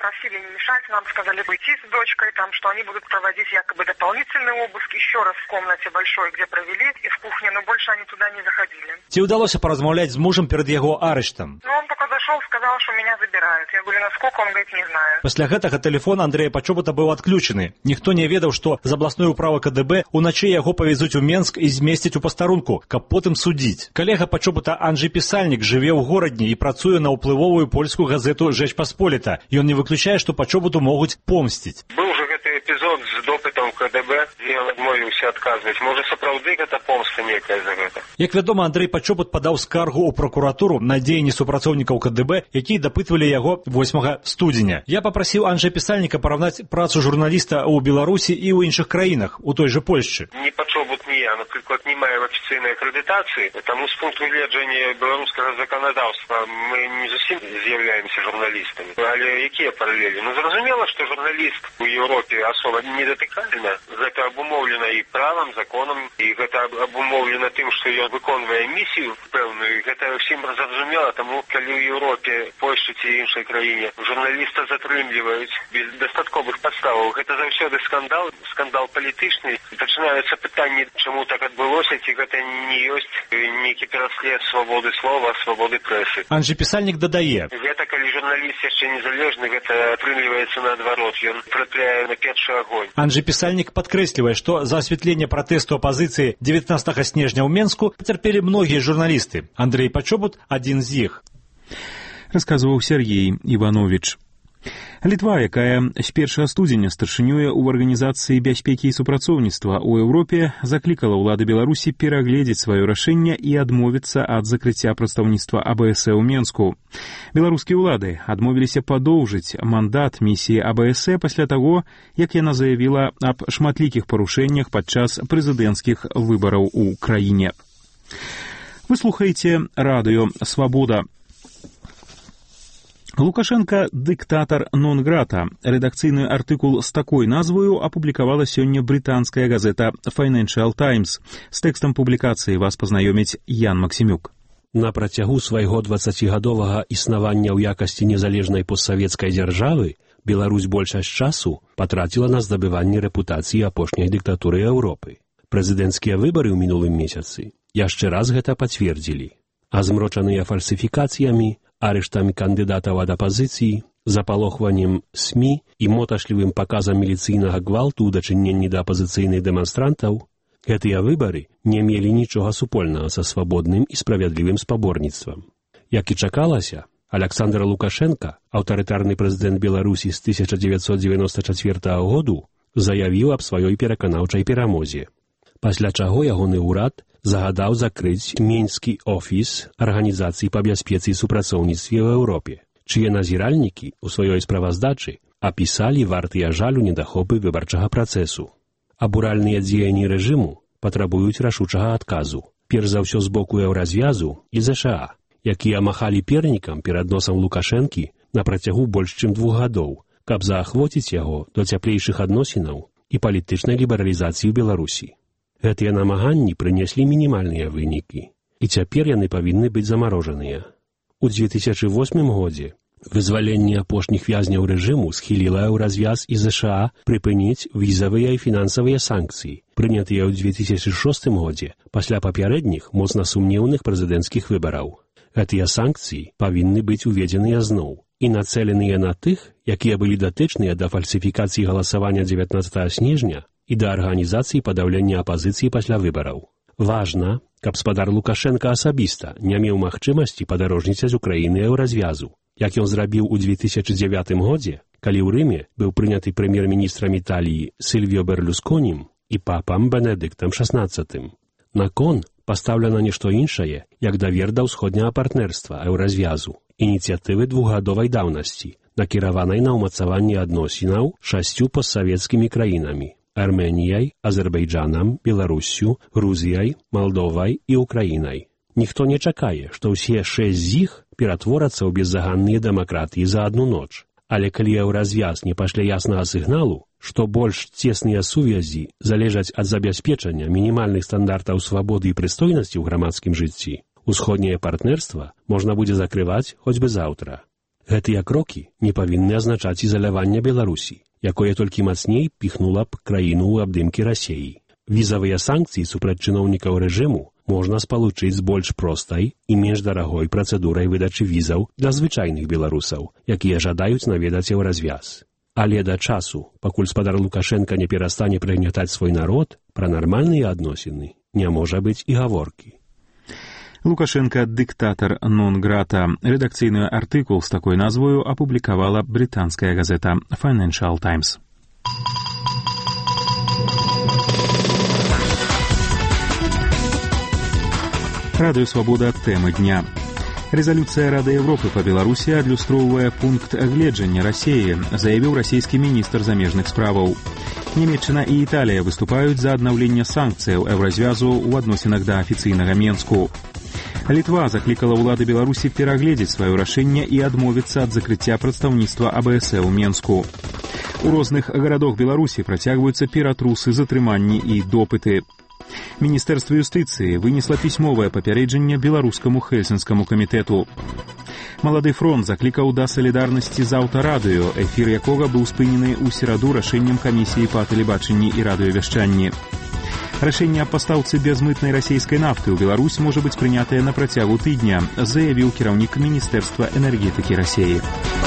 просили не мешать, нам сказали уйти с дочкой, там, что они будут проводить якобы дополнительный обыск еще раз в комнате большой, где провели, и в кухне, но больше они туда не заходили. Ці ўдалося паразмаўляць з мужам перад яго арыштам? Ну, он только зашел, сказал, что меня забирают. Я говорю, насколько? Он говорит, не знаю. Пасля гэтага тэлефон Андрэя Пачобута быў адключаны. Ніхто не ведаў, што з абласной управы КДБ уначы яго павезуць у Менск і змесцяць у пастарунку, каб потым судзіць. Калега Пачобута Анджей Пісальнік жыве ў горадні і працуе на ўплывовую польскую газету «Жэч Пасполіта». Ён не выключае, што Пачобуту могуць помсціць. Быў ужо гэты эпізод з допытам КДБ, дзе ён адмовіўся адказваць. Можа, сапраўды гэта помста некая за гэта. Як вядома, Андрэй Пачобут падаў скаргу ў пракуратуру на дзеянні супрацоўнікаў КДБ, якія дапытвалі яго 8 студзеня. Я папрасіў Анджея Пісальніка параўнаць працу журналіста ў Беларусі і ў іншых краінах, у той жа Польшчы. Ні Пачобут, ні я, напрыклад, не маю афіцыйнай акрэдытацыі, таму з пункту гледжання беларускага заканадаўства мы не зусім з'яўляемся журналістамі. Але якія паралелі? Ну, зразумела, што журналіст у Еўропе асоба недатыкальна. Гэта абумоўлена і правам, законам, і гэта абумоўлена тым, што ён выконвае місію пэўную. Гэта ўсім зразумела, таму калі ў Еўропе, Польшчы ці іншай краіне журналіста затрымліваюць без дастатковых падставаў, гэта заўсёды скандал палітычны. Пачынаюцца пытанні, чаму так адбылося, ці гэта не ёсць нейкі пераслед свабоды слова, свабоды прэсы. Анджей Пісальнік дадае. Гэта калі журналіст яшчэ незалежны, гэта атрымліваецца наадварот, ён трапляе на першы агонь. Анджей Пісальнік падкрэслівае, што за асвятленне пратэсту апазіцыі 19 снежня ў Менску пацярпелі многія журналісты. Андрэй Пачобут адзін з іх. Расказваў Сергей Іванович. Літва, якая з 1 студзеня старшынюе ў Арганізацыі бяспекі і супрацоўніцтва ў Еўропе, заклікала ўлады Беларусі перагледзець сваё рашэнне і адмовіцца ад закрыцця прадстаўніцтва АБСЭ ў Менску. Беларускія ўлады адмовіліся падоўжыць мандат місіі АБСЭ пасля таго, як яна заявіла аб шматлікіх парушэннях падчас прэзідэнцкіх выбараў у краіне. Вы слухаеце радыё «Свабода». Лукашенко «Дыктатар нон-грата». Рэдакцыйны артыкул з такой назваю апублікавала сёння брытанская газета Financial Times. З тэкстам публікацыі вас пазнаёміць Ян Максімюк. На працягу свайго 20гадовага існавання ў якасці незалежнай постсавецкай дзяржавы Беларусь большасць часу патраціла на здабыванне рэпутацыі апошняй дыктатуры Еўропы. Прэзідэнцкія выбары ў минулым месяцы яшчэ раз гэта пацвердзілі. А змрочаныя фальсіфікацыямі, арыштамі кандыдатаў ад апазіцыі, запалохваннем СМІ і моташлівым паказам міліцыйнага гвалту ў дачыненні да апазіцыйных дэманстрантаў, гэтыя выбары не мелі нічога супольнага са свабодным і справядлівым спаборніцтвам. Як і чакалася, Аляксандр Лукашенка, аўтарытарны прэзідэнт Беларусі з 1994 году, заявіў аб сваёй пераканаўчай перамозе. Пасля чаго ягоны ўрад загадаў закрыць Менскі офіс Арганізацыі па бяспецы і супрацоўніцтве ў Еўропе, чые назіральнікі ў сваёй справаздачы апісалі вартыя жалю недахопы выбарчага працэсу. Абуральныя дзеянні рэжыму патрабуюць рашучага адказу, перш за ўсё з боку Еўразвязу і ЗША, якія махалі пернікам перад носам Лукашэнкі на працягу больш чым 2 гадоў, каб заахвоціць яго да цяплейшых адносінаў і палітычнай лібералізацыі ў Беларусі. Гэтыя намаганні прынеслі мінімальныя вынікі, і цяпер яны павінны быць замарожаныя. У 2008 годзе вызваленне апошніх вязняў рэжыму схіліла Еўразвяз і ЗША прыпыніць візавыя і фінансавыя санкцыі, прынятыя ў 2006 годзе пасля папярэдніх моцна сумнеўных прэзідэнцкіх выбараў. Гэтыя санкцыі павінны быць уведзеныя зноў і нацэленыя на тых, якія былі датычныя да фальсіфікацыі галасавання 19 снежня і да арганізацыі падаўлення апазіцыі пасля выбараў. Важна, каб спадар Лукашенка асабіста не меў магчымасці падарожніцаць у краіны Еўразвязу, як ён зрабіў у 2009 годзе, калі ў Рыме быў прыняты прэм'ер-міністрам Італіі Сільвіо Берлусконім і папам Бенедыктам XVI. На кон пастаўлена нешто іншае, як давер да ўсходняга партнерства Еўразвязу, ініцыятывы 2гадовай даўнасці, накіраванай на ўмацаванне адносінаў 6 постсавецкімі краінамі: Арменіяй, Азербайджанам, Беларуссю, Грузіяй, Малдовай і Украінай. Ніхто не чакае, што ўсе 6 з іх ператворацца ў беззаганныя дэмакратыі за адну ноч. Але калі Еўразвяз не пашле яснага сігналу, што больш цесныя сувязі залежаць ад забяспечання мінімальных стандартаў свабоды і прыстойнасці ў грамадскім жыцці, усходняе партнерства можна будзе закрываць хоць бы заўтра. Гэтыя крокі не павінны азначаць ізалявання Беларусі, якое толькі мацней піхнула б краіну ў абдымкі Расеі. Візавыя санкцыі супраць чыноўнікаў рэжыму можна спалучыць з больш простай і менш дарагой працэдурай выдачы візаў для звычайных беларусаў, якія жадаюць наведаць еўразвяз. Але да часу, пакуль спадар Лукашенка не перастане прыгнятаць свой народ, пра нармальныя адносіны не можа быць і гаворкі. Лукашенко – диктатор нон-грата. Редакційний артикул з такою назвою опублікувала британська газета Financial Times. Радио «Свобода» – теми дня. Резолюция Рады Европы по Беларуси адлюстроўвае пункт гледжання России, заявил российский министр замежных справаў. Нямецчына и Италия выступают за аднаўленне санкцыяў Еўразвязу ў адносінах да афіцыйнага Менску. Літва заклікала ўлады Беларусі перагледзець сваё рашэнне і адмовіцца ад закрыцця прадстаўніцтва АБС ў Менску. У розных гарадах Беларусі працягваюцца ператрусы, затрыманні і допыты. Міністэрства юстыцыі вынесла пісьмовае папярэджанне беларускаму Хельсінскаму камітэту. Малады фронт заклікаў да салідарнасці з аўтарадыё, эфір якога быў спынены ў сераду рашэннем камісіі па тэлебачанні і радыёвяшчанні. Рашэнне аб пастаўцы бязмытнай расійскай нафты ў Беларусь можа быць прынятае на працягу тыдня, заявіў кіраўнік Міністэрства энергетыкі Расіі.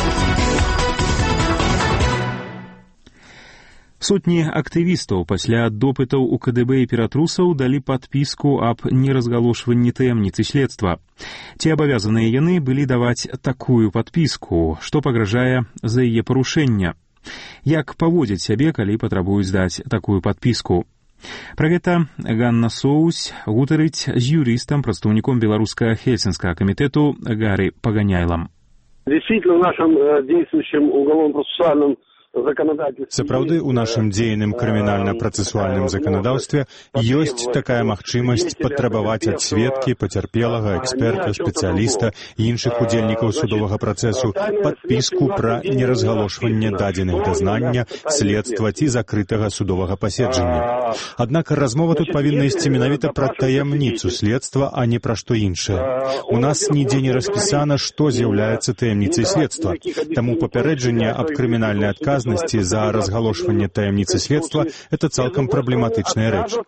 Сотні актывістаў пасля допытаў у КДБ і ператрусаў далі падпіску аб неразгалошванні таямніцы следства. Ці абавязаныя яны былі даваць такую падпіску, што пагражае за яе парушэнне. Як паводзіць сябе, калі патрабуюць даць такую падпіску? Пра гэта Ганна Соусь гутарыць з юрыстам, прадстаўніком беларускага Хельсінскага камітэту Гары Паганяйлам. Действительно, в нашем действующем уголовно-процессуальном Сапраўды, у нашым дзейным крымінальна-працэсуальным заканадаўстве ёсць такая магчымасць патрабаваць ад сведкі, пацярпелага, эксперта, спецыяліста і іншых удзельнікаў судовага працэсу падпіску пра неразгалошванне дадзеных дазнання, следства ці закрытага судовага паседжання. Аднак размова тут павінна ісці менавіта пра таямніцу следства, а не пра што іншае. У нас нідзе не распісана, што з'яўляецца таямніцай следства, таму папярэджанне аб крымінальнай адказнасці за разгалошванне таямніцы следства – это цалкам праблематычная рэч.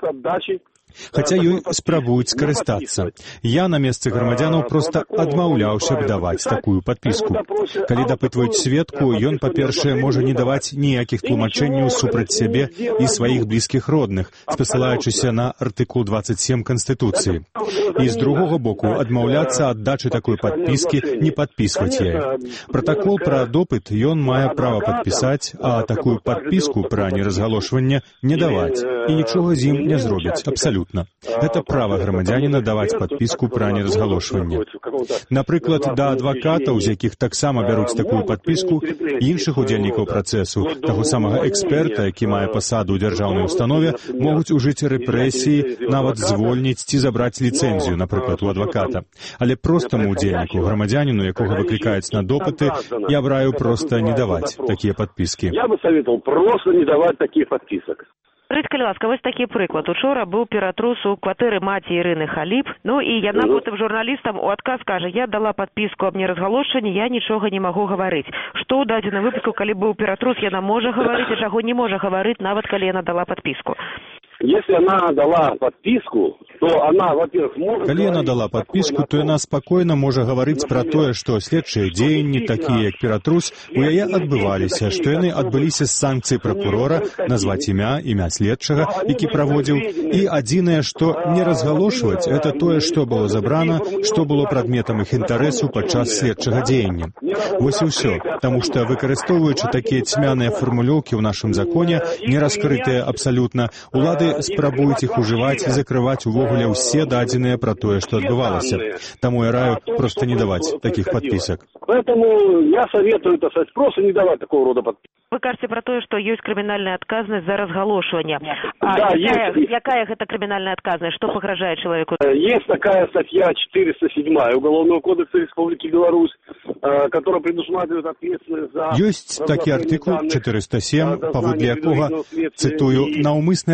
Хаця ёй спрабуюць скарыстацца. Я на месцы грамадзянаў проста адмаўляўся б даваць такую падпіску. Калі дапытваюць сведку, ён, па-першае, можа не даваць ніякіх тлумачэнняў супраць сябе і сваіх блізкіх родных, спасылаючыся на артыкул 27 Канстытуцыі. І з другога боку, адмаўляцца ад дачы такой падпіскі, не падпісваць яе. Пратакол пра допыт ён мае права падпісаць, а такую падпіску пра неразгалошванне не даваць. І нічога з ім не зробяць, абсалютна. Это права грамадзяніна даваць падпіску пра неразгалошванне. Напрыклад, да адвакатаў, з якіх таксама бяруць такую падпіску, іншых удзельнікаў працэсу, таго самага эксперта, які мае пасаду ў дзяржаўнай установе, могуць ужыць рэпрэсіі, нават звольніць ці забраць ліцэнзію, напрыклад, у адваката. Але простаму удзельніку, грамадзяніну, якога выклікаюць на допыты, я б раю проста не даваць такія падпіскі. Я бы советовал просто не давать таких подписок. Скажіть, калі ласка, ось такий приклад. Учора був ператрус у кватэры маці Ірыны Халіп, ну і яна потым журналістам у адказ кажа, я дала падпіску аб неразгалошванні, я нічога не магу гаварыць. Што ў дадзеным выпадку, калі быў ператрус, яна можа гаварыць, а чаго не можа гаварыць, нават калі яна дала падпіску? Если она дала подписку, то она, во-первых, может... Калі яна дала падпіску, то яна спакойна можа гаварыць пра тое, што следчыя дзеянні, такія як ператрус, у яе адбываліся, што яны адбыліся з санкцый пракурора, назваць імя следчага, які праводзіў, і адзінае, што не разгалошваць, это тое, што было забрана, што было прадметам іх інтарэсу падчас следчага дзеяння. Вось і ўсё, таму што, выкарыстоўваючы такія цьмяныя фармулёўкі ў нашым законе, не раскрытыя абсалютна, улады спрабуюць іх ужываць і закрываць увогуле ўсе дадзеныя пра тое, што адбывалася. Таму я раю проста не даваць такіх падпісак. Поэтому я советую, так сказать, просто не давать такого рода подписок. Вы кажете про то, что есть криминальная отказность за разголошивание. Да, какая это криминальная отказность? Что погрожает человеку? Есть такая статья 407 Уголовного кодекса Республики Беларусь, которая предусматривает ответственность за... Ёсць такі артыкул 407, паводле якога, цытую, наўмыснае разгалошванне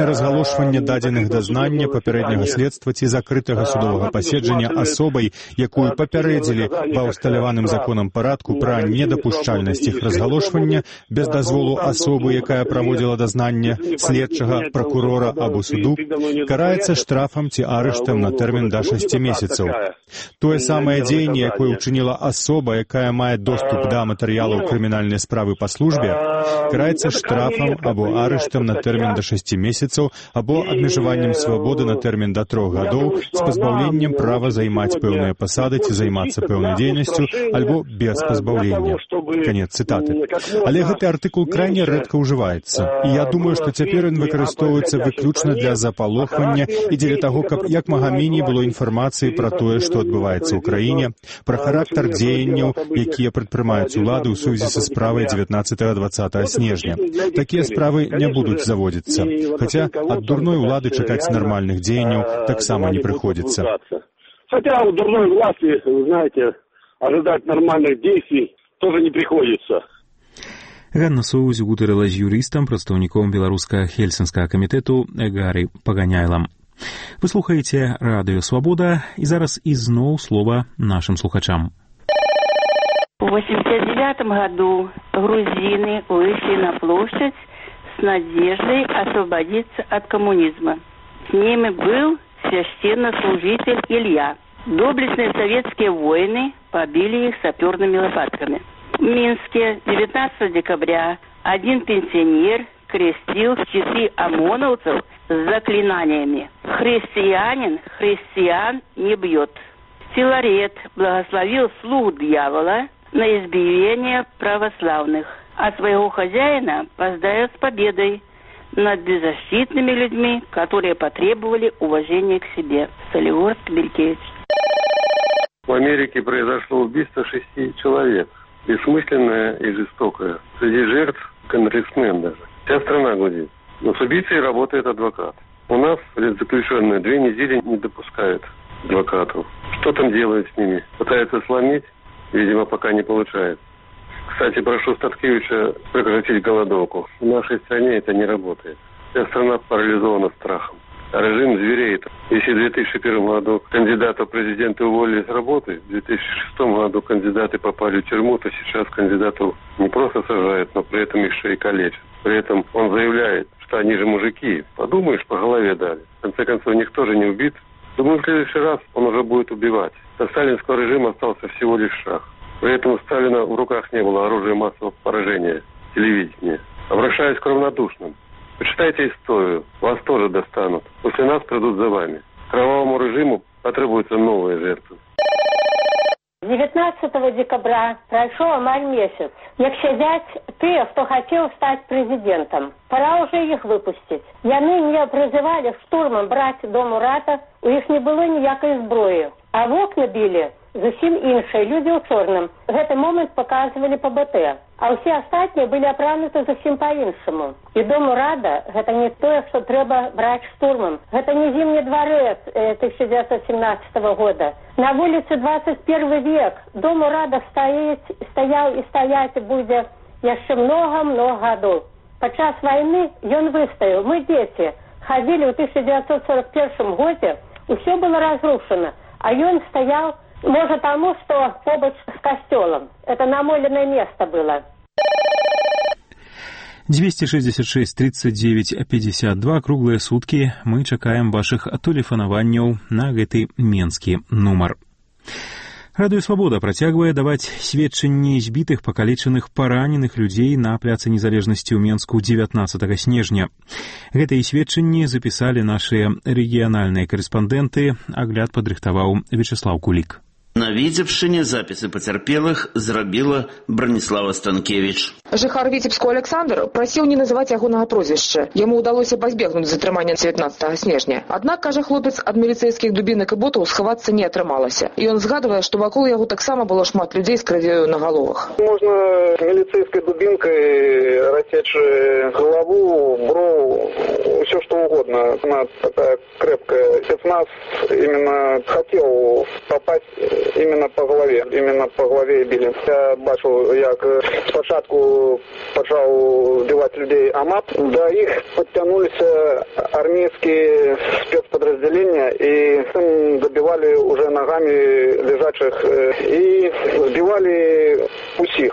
разгалошвання дадзеных дазнання папярэдняга следства ці закрытага судовага паседжання асобай, якую папярэдзілі ва ўсталяваным законам парадку пра недапушчальнасць іх разгалошвання без дазволу асобы, якая праводзіла дазнанне, следчага, пракурора або суду, караецца штрафам ці арыштам на тэрмін да 6 месяцаў. Тое самае дзеянне, якое ўчыніла асоба, якая мае доступ да матэрыялаў крымінальнай справы па службе, караецца штрафам або арыштам на тэрмін да 6 месяцаў або абмежаваннем свабоды на тэрмін да 3 гадоў з пазбаўленнем права займаць пэўныя пасады ці займацца пэўнай дзейнасцю альбо без пазбаўлення. Канец цытаты. Але гэты артыкул крайне рэдка ўжываецца. І я думаю, што цяпер ён выкарыстоўваецца выключна для запалохвання і дзеля таго, каб як мага меней было інфармацыі пра тое, што адбываецца ў краіне, пра характар дзеянняў, якія прадпрымаюць улады ў сувязі са справай 19-20 снежня. Такія справы не будуць заводзіцца. Хаця ад дурной улады чакаць нармальных дзеянняў таксама не прыходзіцца. Хотя у дурной власти, вы знаете, ожидать нормальных действий тоже не приходится. Ганна Соўзь гутарыла з юрыстам, прадстаўніком беларуска-хельсінскага камітэту Гары Паганяйлам. Вы слухаеце Радыё Свабода, і зараз ізноў слова нашим слухачам. В 1989 году грузины вышли на площадь с надеждой освободиться от коммунизма. С ними был священнослужитель Илья. Доблестные советские воины побили их саперными лопатками. В Минске 19 декабря один пенсионер крестил щиты ОМОНовцев с заклинаниями «Христианин христиан не бьет». Филарет благословил слуг дьявола на избиение православных, а своего хозяина поздравил с победой над беззащитными людьми, которые потребовали уважения к себе. Солигорск, Белькевич. В Америке произошло убийство 6 человек. Бессмысленное и жестокое. Среди жертв конгрессмен даже. Вся страна гудит. Но с убийцей работает адвокат. У нас заключенные 2 недели не допускают адвокатов. Что там делают с ними? Пытаются сломить? Видимо, пока не получается. Кстати, прошу Статкевича прекратить голодовку. В нашей стране это не работает. Вся страна парализована страхом. А режим звереет. Если в 2001 году кандидата в президенты уволили с работы, в 2006 году кандидаты попали в тюрьму, то сейчас кандидатов не просто сажают, но при этом еще и калечат. При этом он заявляет, что они же мужики. Подумаешь, по голове дали. В конце концов, никто же не убит. Думаю, в следующий раз он уже будет убивать. До сталинского режима остался всего лишь шаг. При этом у Сталина в руках не было оружия массового поражения, телевидения. Обращаюсь к равнодушным. Почитайте историю, вас тоже достанут. После нас придут за вами. Кровавому режиму потребуются новые жертвы. 19 декабря пройшов амаль месяц. Як сядзяць тыя, хто хацеў стаць прэзідэнтам. Пора уже іх выпусціць. Яны не прызывалі штурмам браць дом урада, у іх не было ніякай зброі. А вокна білі зусім іншыя, людзі ў чорным. Гэты момант паказвалі па БТ. А ўсе астатнія былі апрануты зусім па-іншаму. І дом урада — гэта не тое, што трэба браць штурмам. Гэта не зімні дварэц 1917 года. На вуліцы 21 век. Дом урада стаяў і стаяць будзе яшчэ многа гадоў. Падчас вайны ён выстаяў. Мы, дзеці, хадзілі ў 1941 годзе, усё было разрушана, а ён стаяў, может, тому, что побач с костелом. Это намоленное место было. 266 39 52, круглыя суткі. Мы чакаем вашых тэлефанаванняў на гэты менскі нумар. Радыё Свабода працягвае даваць сведчанні збітых, пакалечаных, параненых людзей на пляцы Незалежнасці ў Менску 19 снежня. Гэтыя сведчанні запісалі нашыя рэгіянальныя карэспандэнты. Агляд падрыхтаваў Вячеслав Кулик. На Віцебшчыне запісы пацярпелых зрабіла Браніслава Станкевіч. Жыхар Віцебску Александр прасіў не называць ягонага прозвішча. Яму ўдалося пазбегнуць затрымання 19 снежня. Аднак, кажа хлопец, ад міліцэйскіх дубінак і ботаў схавацца не атрымалася. І ён згадвае, што вакол яго таксама было шмат людзей з крывёю на галовах. Можна міліцэйскай дубінкай рассечь голову, брову, все что угодно. Она такая крепкая. Спецназ именно хотел попасть именно по голове и били. Я бачив, як спочатку почав вбивати избивать людей АМАП, до их подтянулись армейские спецподразделения и добивали уже ногами лежачих и сбивали усіх,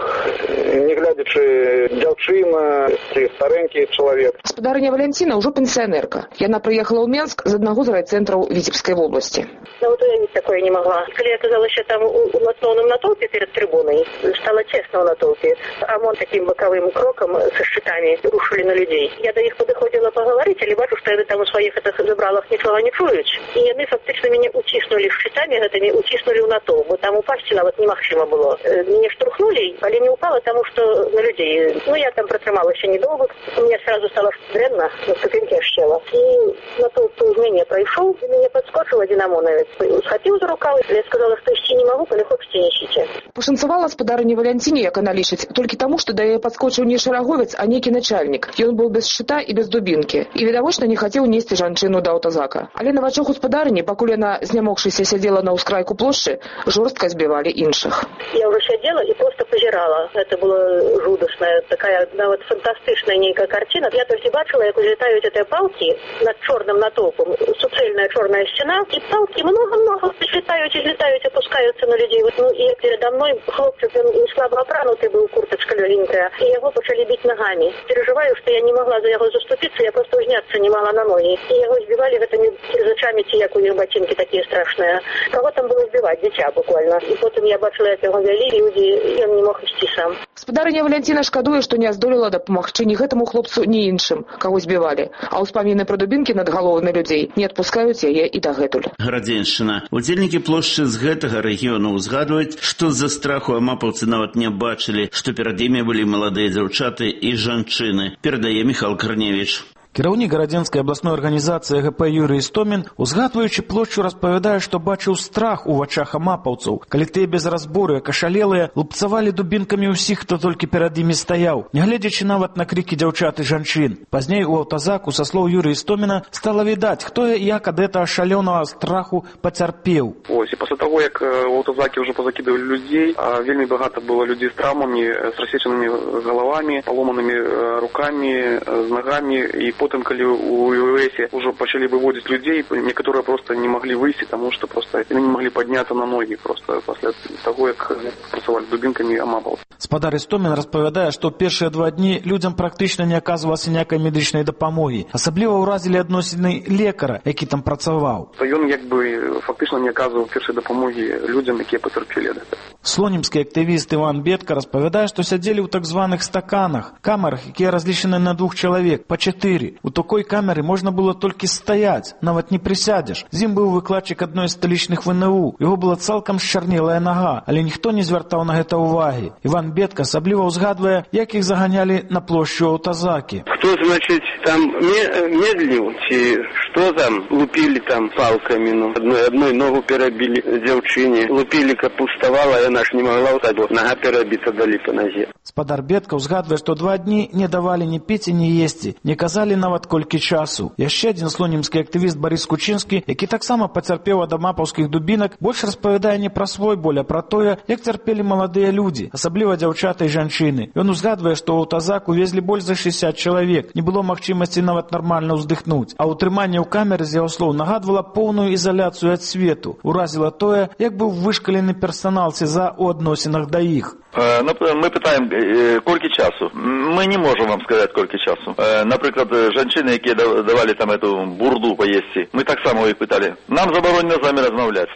не глядячи дзяўчына ці старенький человек. Спадарыня Валентина уже пенсионерка. Яна приехала в Менск из одного из райцентров Витебской области. Ну вот я такое не могла. Когда я оказалась там в основном натолпе перед трибуной, стало тесно в натолпе. ОМОН таким боковым кроком со щитами рушили на людей. Я до них подходила поговорить, але бачу, что они там у своих этих забралах ничего не чуют. И они фактично меня утиснули щитами, этими утиснули в натолп. Бо там упасть навіть немагчыма было. Меня штурхнули, але не упала, потому что на людей. Ну, я там протримала еще недолго. Мне сразу стало дрянно, на ступеньке аж села. И натолп у меня пройшов, и меня подскочил один ОМОНовец. Схватил за рукав, я сказала, что идти не могу, коли хочете, не ищите. Пошанцевала спадарыне Валентине, як она лічыць, толькі таму, што да яе падскочыў не шараговец, а нейкі начальнік. Ён быў без шчыта і без дубінкі. І, відавочна, не хацеў несці жанчыну да аўтазака. Але на вачах у спадарыні, пакуль яна, знямогшыся, сядзела на ўскрайку плошчы, жорстка збівалі іншых. Я уже сидела и просто позирала. Это было жудасная, такая, да, вот фантастичная некая картина. Я только бачила, как улетают эти палки над черным натолпом. Суцельная черная стена, и палки много-много взлетают, опускаются на людей. Вот, ну, и передо мной хлопчик, он не слабо опранутый был, курточка легенькая, и его почали бить ногами. Переживаю, что я не могла за его заступиться, я просто уняться не могла на ноги. И его сбивали этими кирзачами, те, як у них ботинки такие страшные. Кого там было сбивать? Дитя буквально. И потом я бачила, як його вялі люди, і він не мог ісці сам. Спадарыня Валентина шкадуе, што не аздолела дапамагчы ні гэтаму хлопцу, ні іншым, каго збівалі. А ўспаміны пра дубінкі над галовамі людзей не адпускаюць яе і дагэтуль. Градзеншчына. Удзельнікі плошчы з гэтага рэгіёну ўзгадваюць, што з-за страху амапаўцы нават не бачылі, што перад імі былі маладыя дзяўчаты і жанчыны. Перадае Міхал Карневіч. Кіраўнік гарадзенскай абласной арганізацыі ГП Юрый Істомін, узгадваючы плошчу, распавядае, што бачыў страх у вачах амапаўцаў, калі тыя без разбору, як ашалелыя, лупцавалі дубінкамі ўсіх, хто толькі перад імі стаяў, нягледзячы нават на крыкі дзяўчат і жанчын. Пазней у аўтазаку, са слоў Юрыя Істоміна, стала відаць, хто і як ад этого ашалёнага страху пацярпеў. Ось, і пасля таго, як у аўтазакі ўжо пазакідывалі людзей, вельмі багата было людзей з траўмамі, з рассечанымі галавамі, паломанымі рукамі, з нагамі, і потом, когда у УВС уже начали выводить людей, некоторые просто не могли выйти, потому что просто не могли подняться на ноги просто после того, как працавали дубинками амапаўцы. Спадар Істомін распавядае, што першыя 2 дні людзям практычна не аказвалася ніякай медычнай дапамогі. Асабліва ўразілі адносіны лекара, які там працаваў. Ён як бы фактычна не аказваў першай дапамогі людзям, якія пацярпелі ад гэтага. Слонімскі актывіст Іван Бедка распавядае, што сядзелі ў так званых стаканах, камерах, якія разлічаны на 2 чалавек, па 4. У такой камеры можна было толькі стаяць, нават не прысядзеш. З ім быў выкладчык адной з сталічных ВНУ. Яго была цалкам счарнелая нага, але ніхто не звяртаў на гэта ўвагі. Іван Бедка асабліва ўзгадвае, як іх заганялі на плошчу аўтазакі. Кто, значит, там медлил, ці что там, лупили там палками, ну, одной ногу перебили дзяўчыне, лупили, каб уставала, яна ж не могла ўстаць, нога перабіта, далі по нозе. Спадар Бедка ўзгадвае, што 2 дні не давалі ні піць і ні есці, не казалі нават колькі часу. Яшчэ адзін слонімскі актывіст Барыс Кучынскі, які таксама пацярпеў ад амапаўскіх дубінак, больш распавядае не пра свой боль, а пра тое, як цярпелі маладыя людзі, асабліва дзяўчаты і жанчыны. Ён узгадвае, што ў аўтазак увезлі больш за 60 чалавек, не было магчымасці нават нармальна ўздыхнуць, а ўтрыманне ў камеры, з яго слоў, нагадвала поўную ізаляцыю ад свету. Уразіла тое, як быў вышкалены персанал СІЗА ў адносінах да іх. Мы питаємо, скільки часу. Ми не можемо вам сказати, скільки часу. Наприклад, жінки, які давали там эту бурду поїсти, ми так само їх питали. Нам заборонено з вами розмовляти.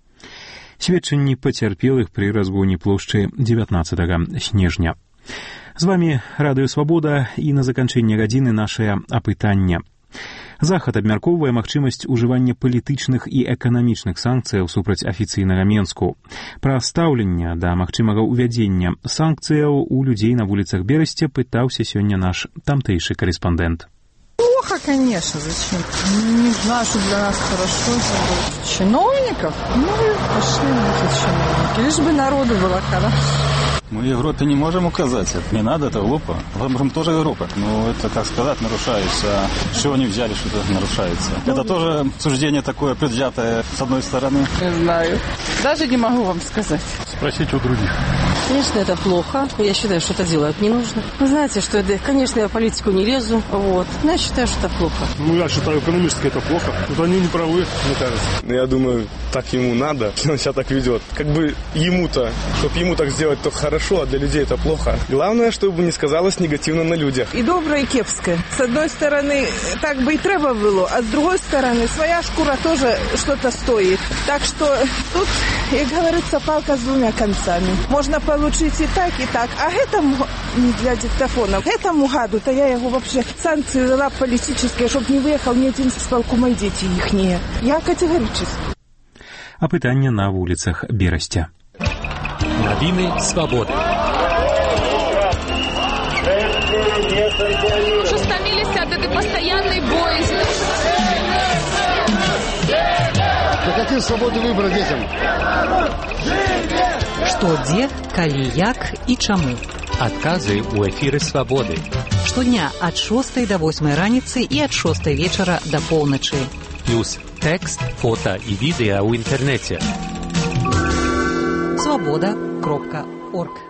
Сведчанні пацярпелых пры разгоне плошчы 19 снежня. З вами Радыё Свабода і на заканчэнне гадзіны нашае апытанне. Захад абмяркоўвае магчымасць ужывання палітычных і эканамічных санкцыяў супраць афіцыйнага Менску. Пра стаўленне да магчымага ўвядзення санкцыяў у людзей на вуліцах Берасця пытаўся сёння наш тамтэйшы корэспондэнт. Плохо, конечно, зачем? Не знаю, что для нас хорошо. Чиновников? Ну и пошли на эти чиновники. Лишь бы народу было хорошо. Мы Европе не можем указать. Не надо, это глупо. Мы тоже Европа. Ну, это, как сказать, нарушается. Что они взяли, что это нарушается? Это тоже суждение такое предвзятое с одной стороны. Не знаю. Даже не могу вам сказать. Спросите у других. Конечно, это плохо. Я считаю, что это делать не нужно. Вы знаете, что это, конечно, я в политику не лезу. Вот. Но я считаю, что это плохо. Ну, я считаю, экономически это плохо. Тут они не правы, мне кажется. Я думаю, так ему надо, что он себя так ведет. Как бы ему-то, чтобы ему так сделать, то хорошо, а для людей это плохо. Главное, чтобы не сказалось негативно на людях. И доброе, и кепское. С одной стороны, так бы и треба было, а с другой стороны, своя шкура тоже что-то стоит. Так что тут, как говорится, палка с двумя концами. Можно получить и так, а этому, для диктофона, этому гаду-то я его вообще санкции дала политические, чтобы не выехал ни один с полку мои дети ихние. Я категорически. Апытанне на вуліцах Берасця. Навіны свабоды. Уже стомились от этой постоянной боязни. Да какие свободы выбора детям? Што, дзе, калі, як і чаму. Адказы ў эфіры свабоды. Штодня ад 6 до 8 раніцы і ад 6 вечара до поўначы. Плюс тэкст, фота і відэа ў інтэрнэце. Свабода.орг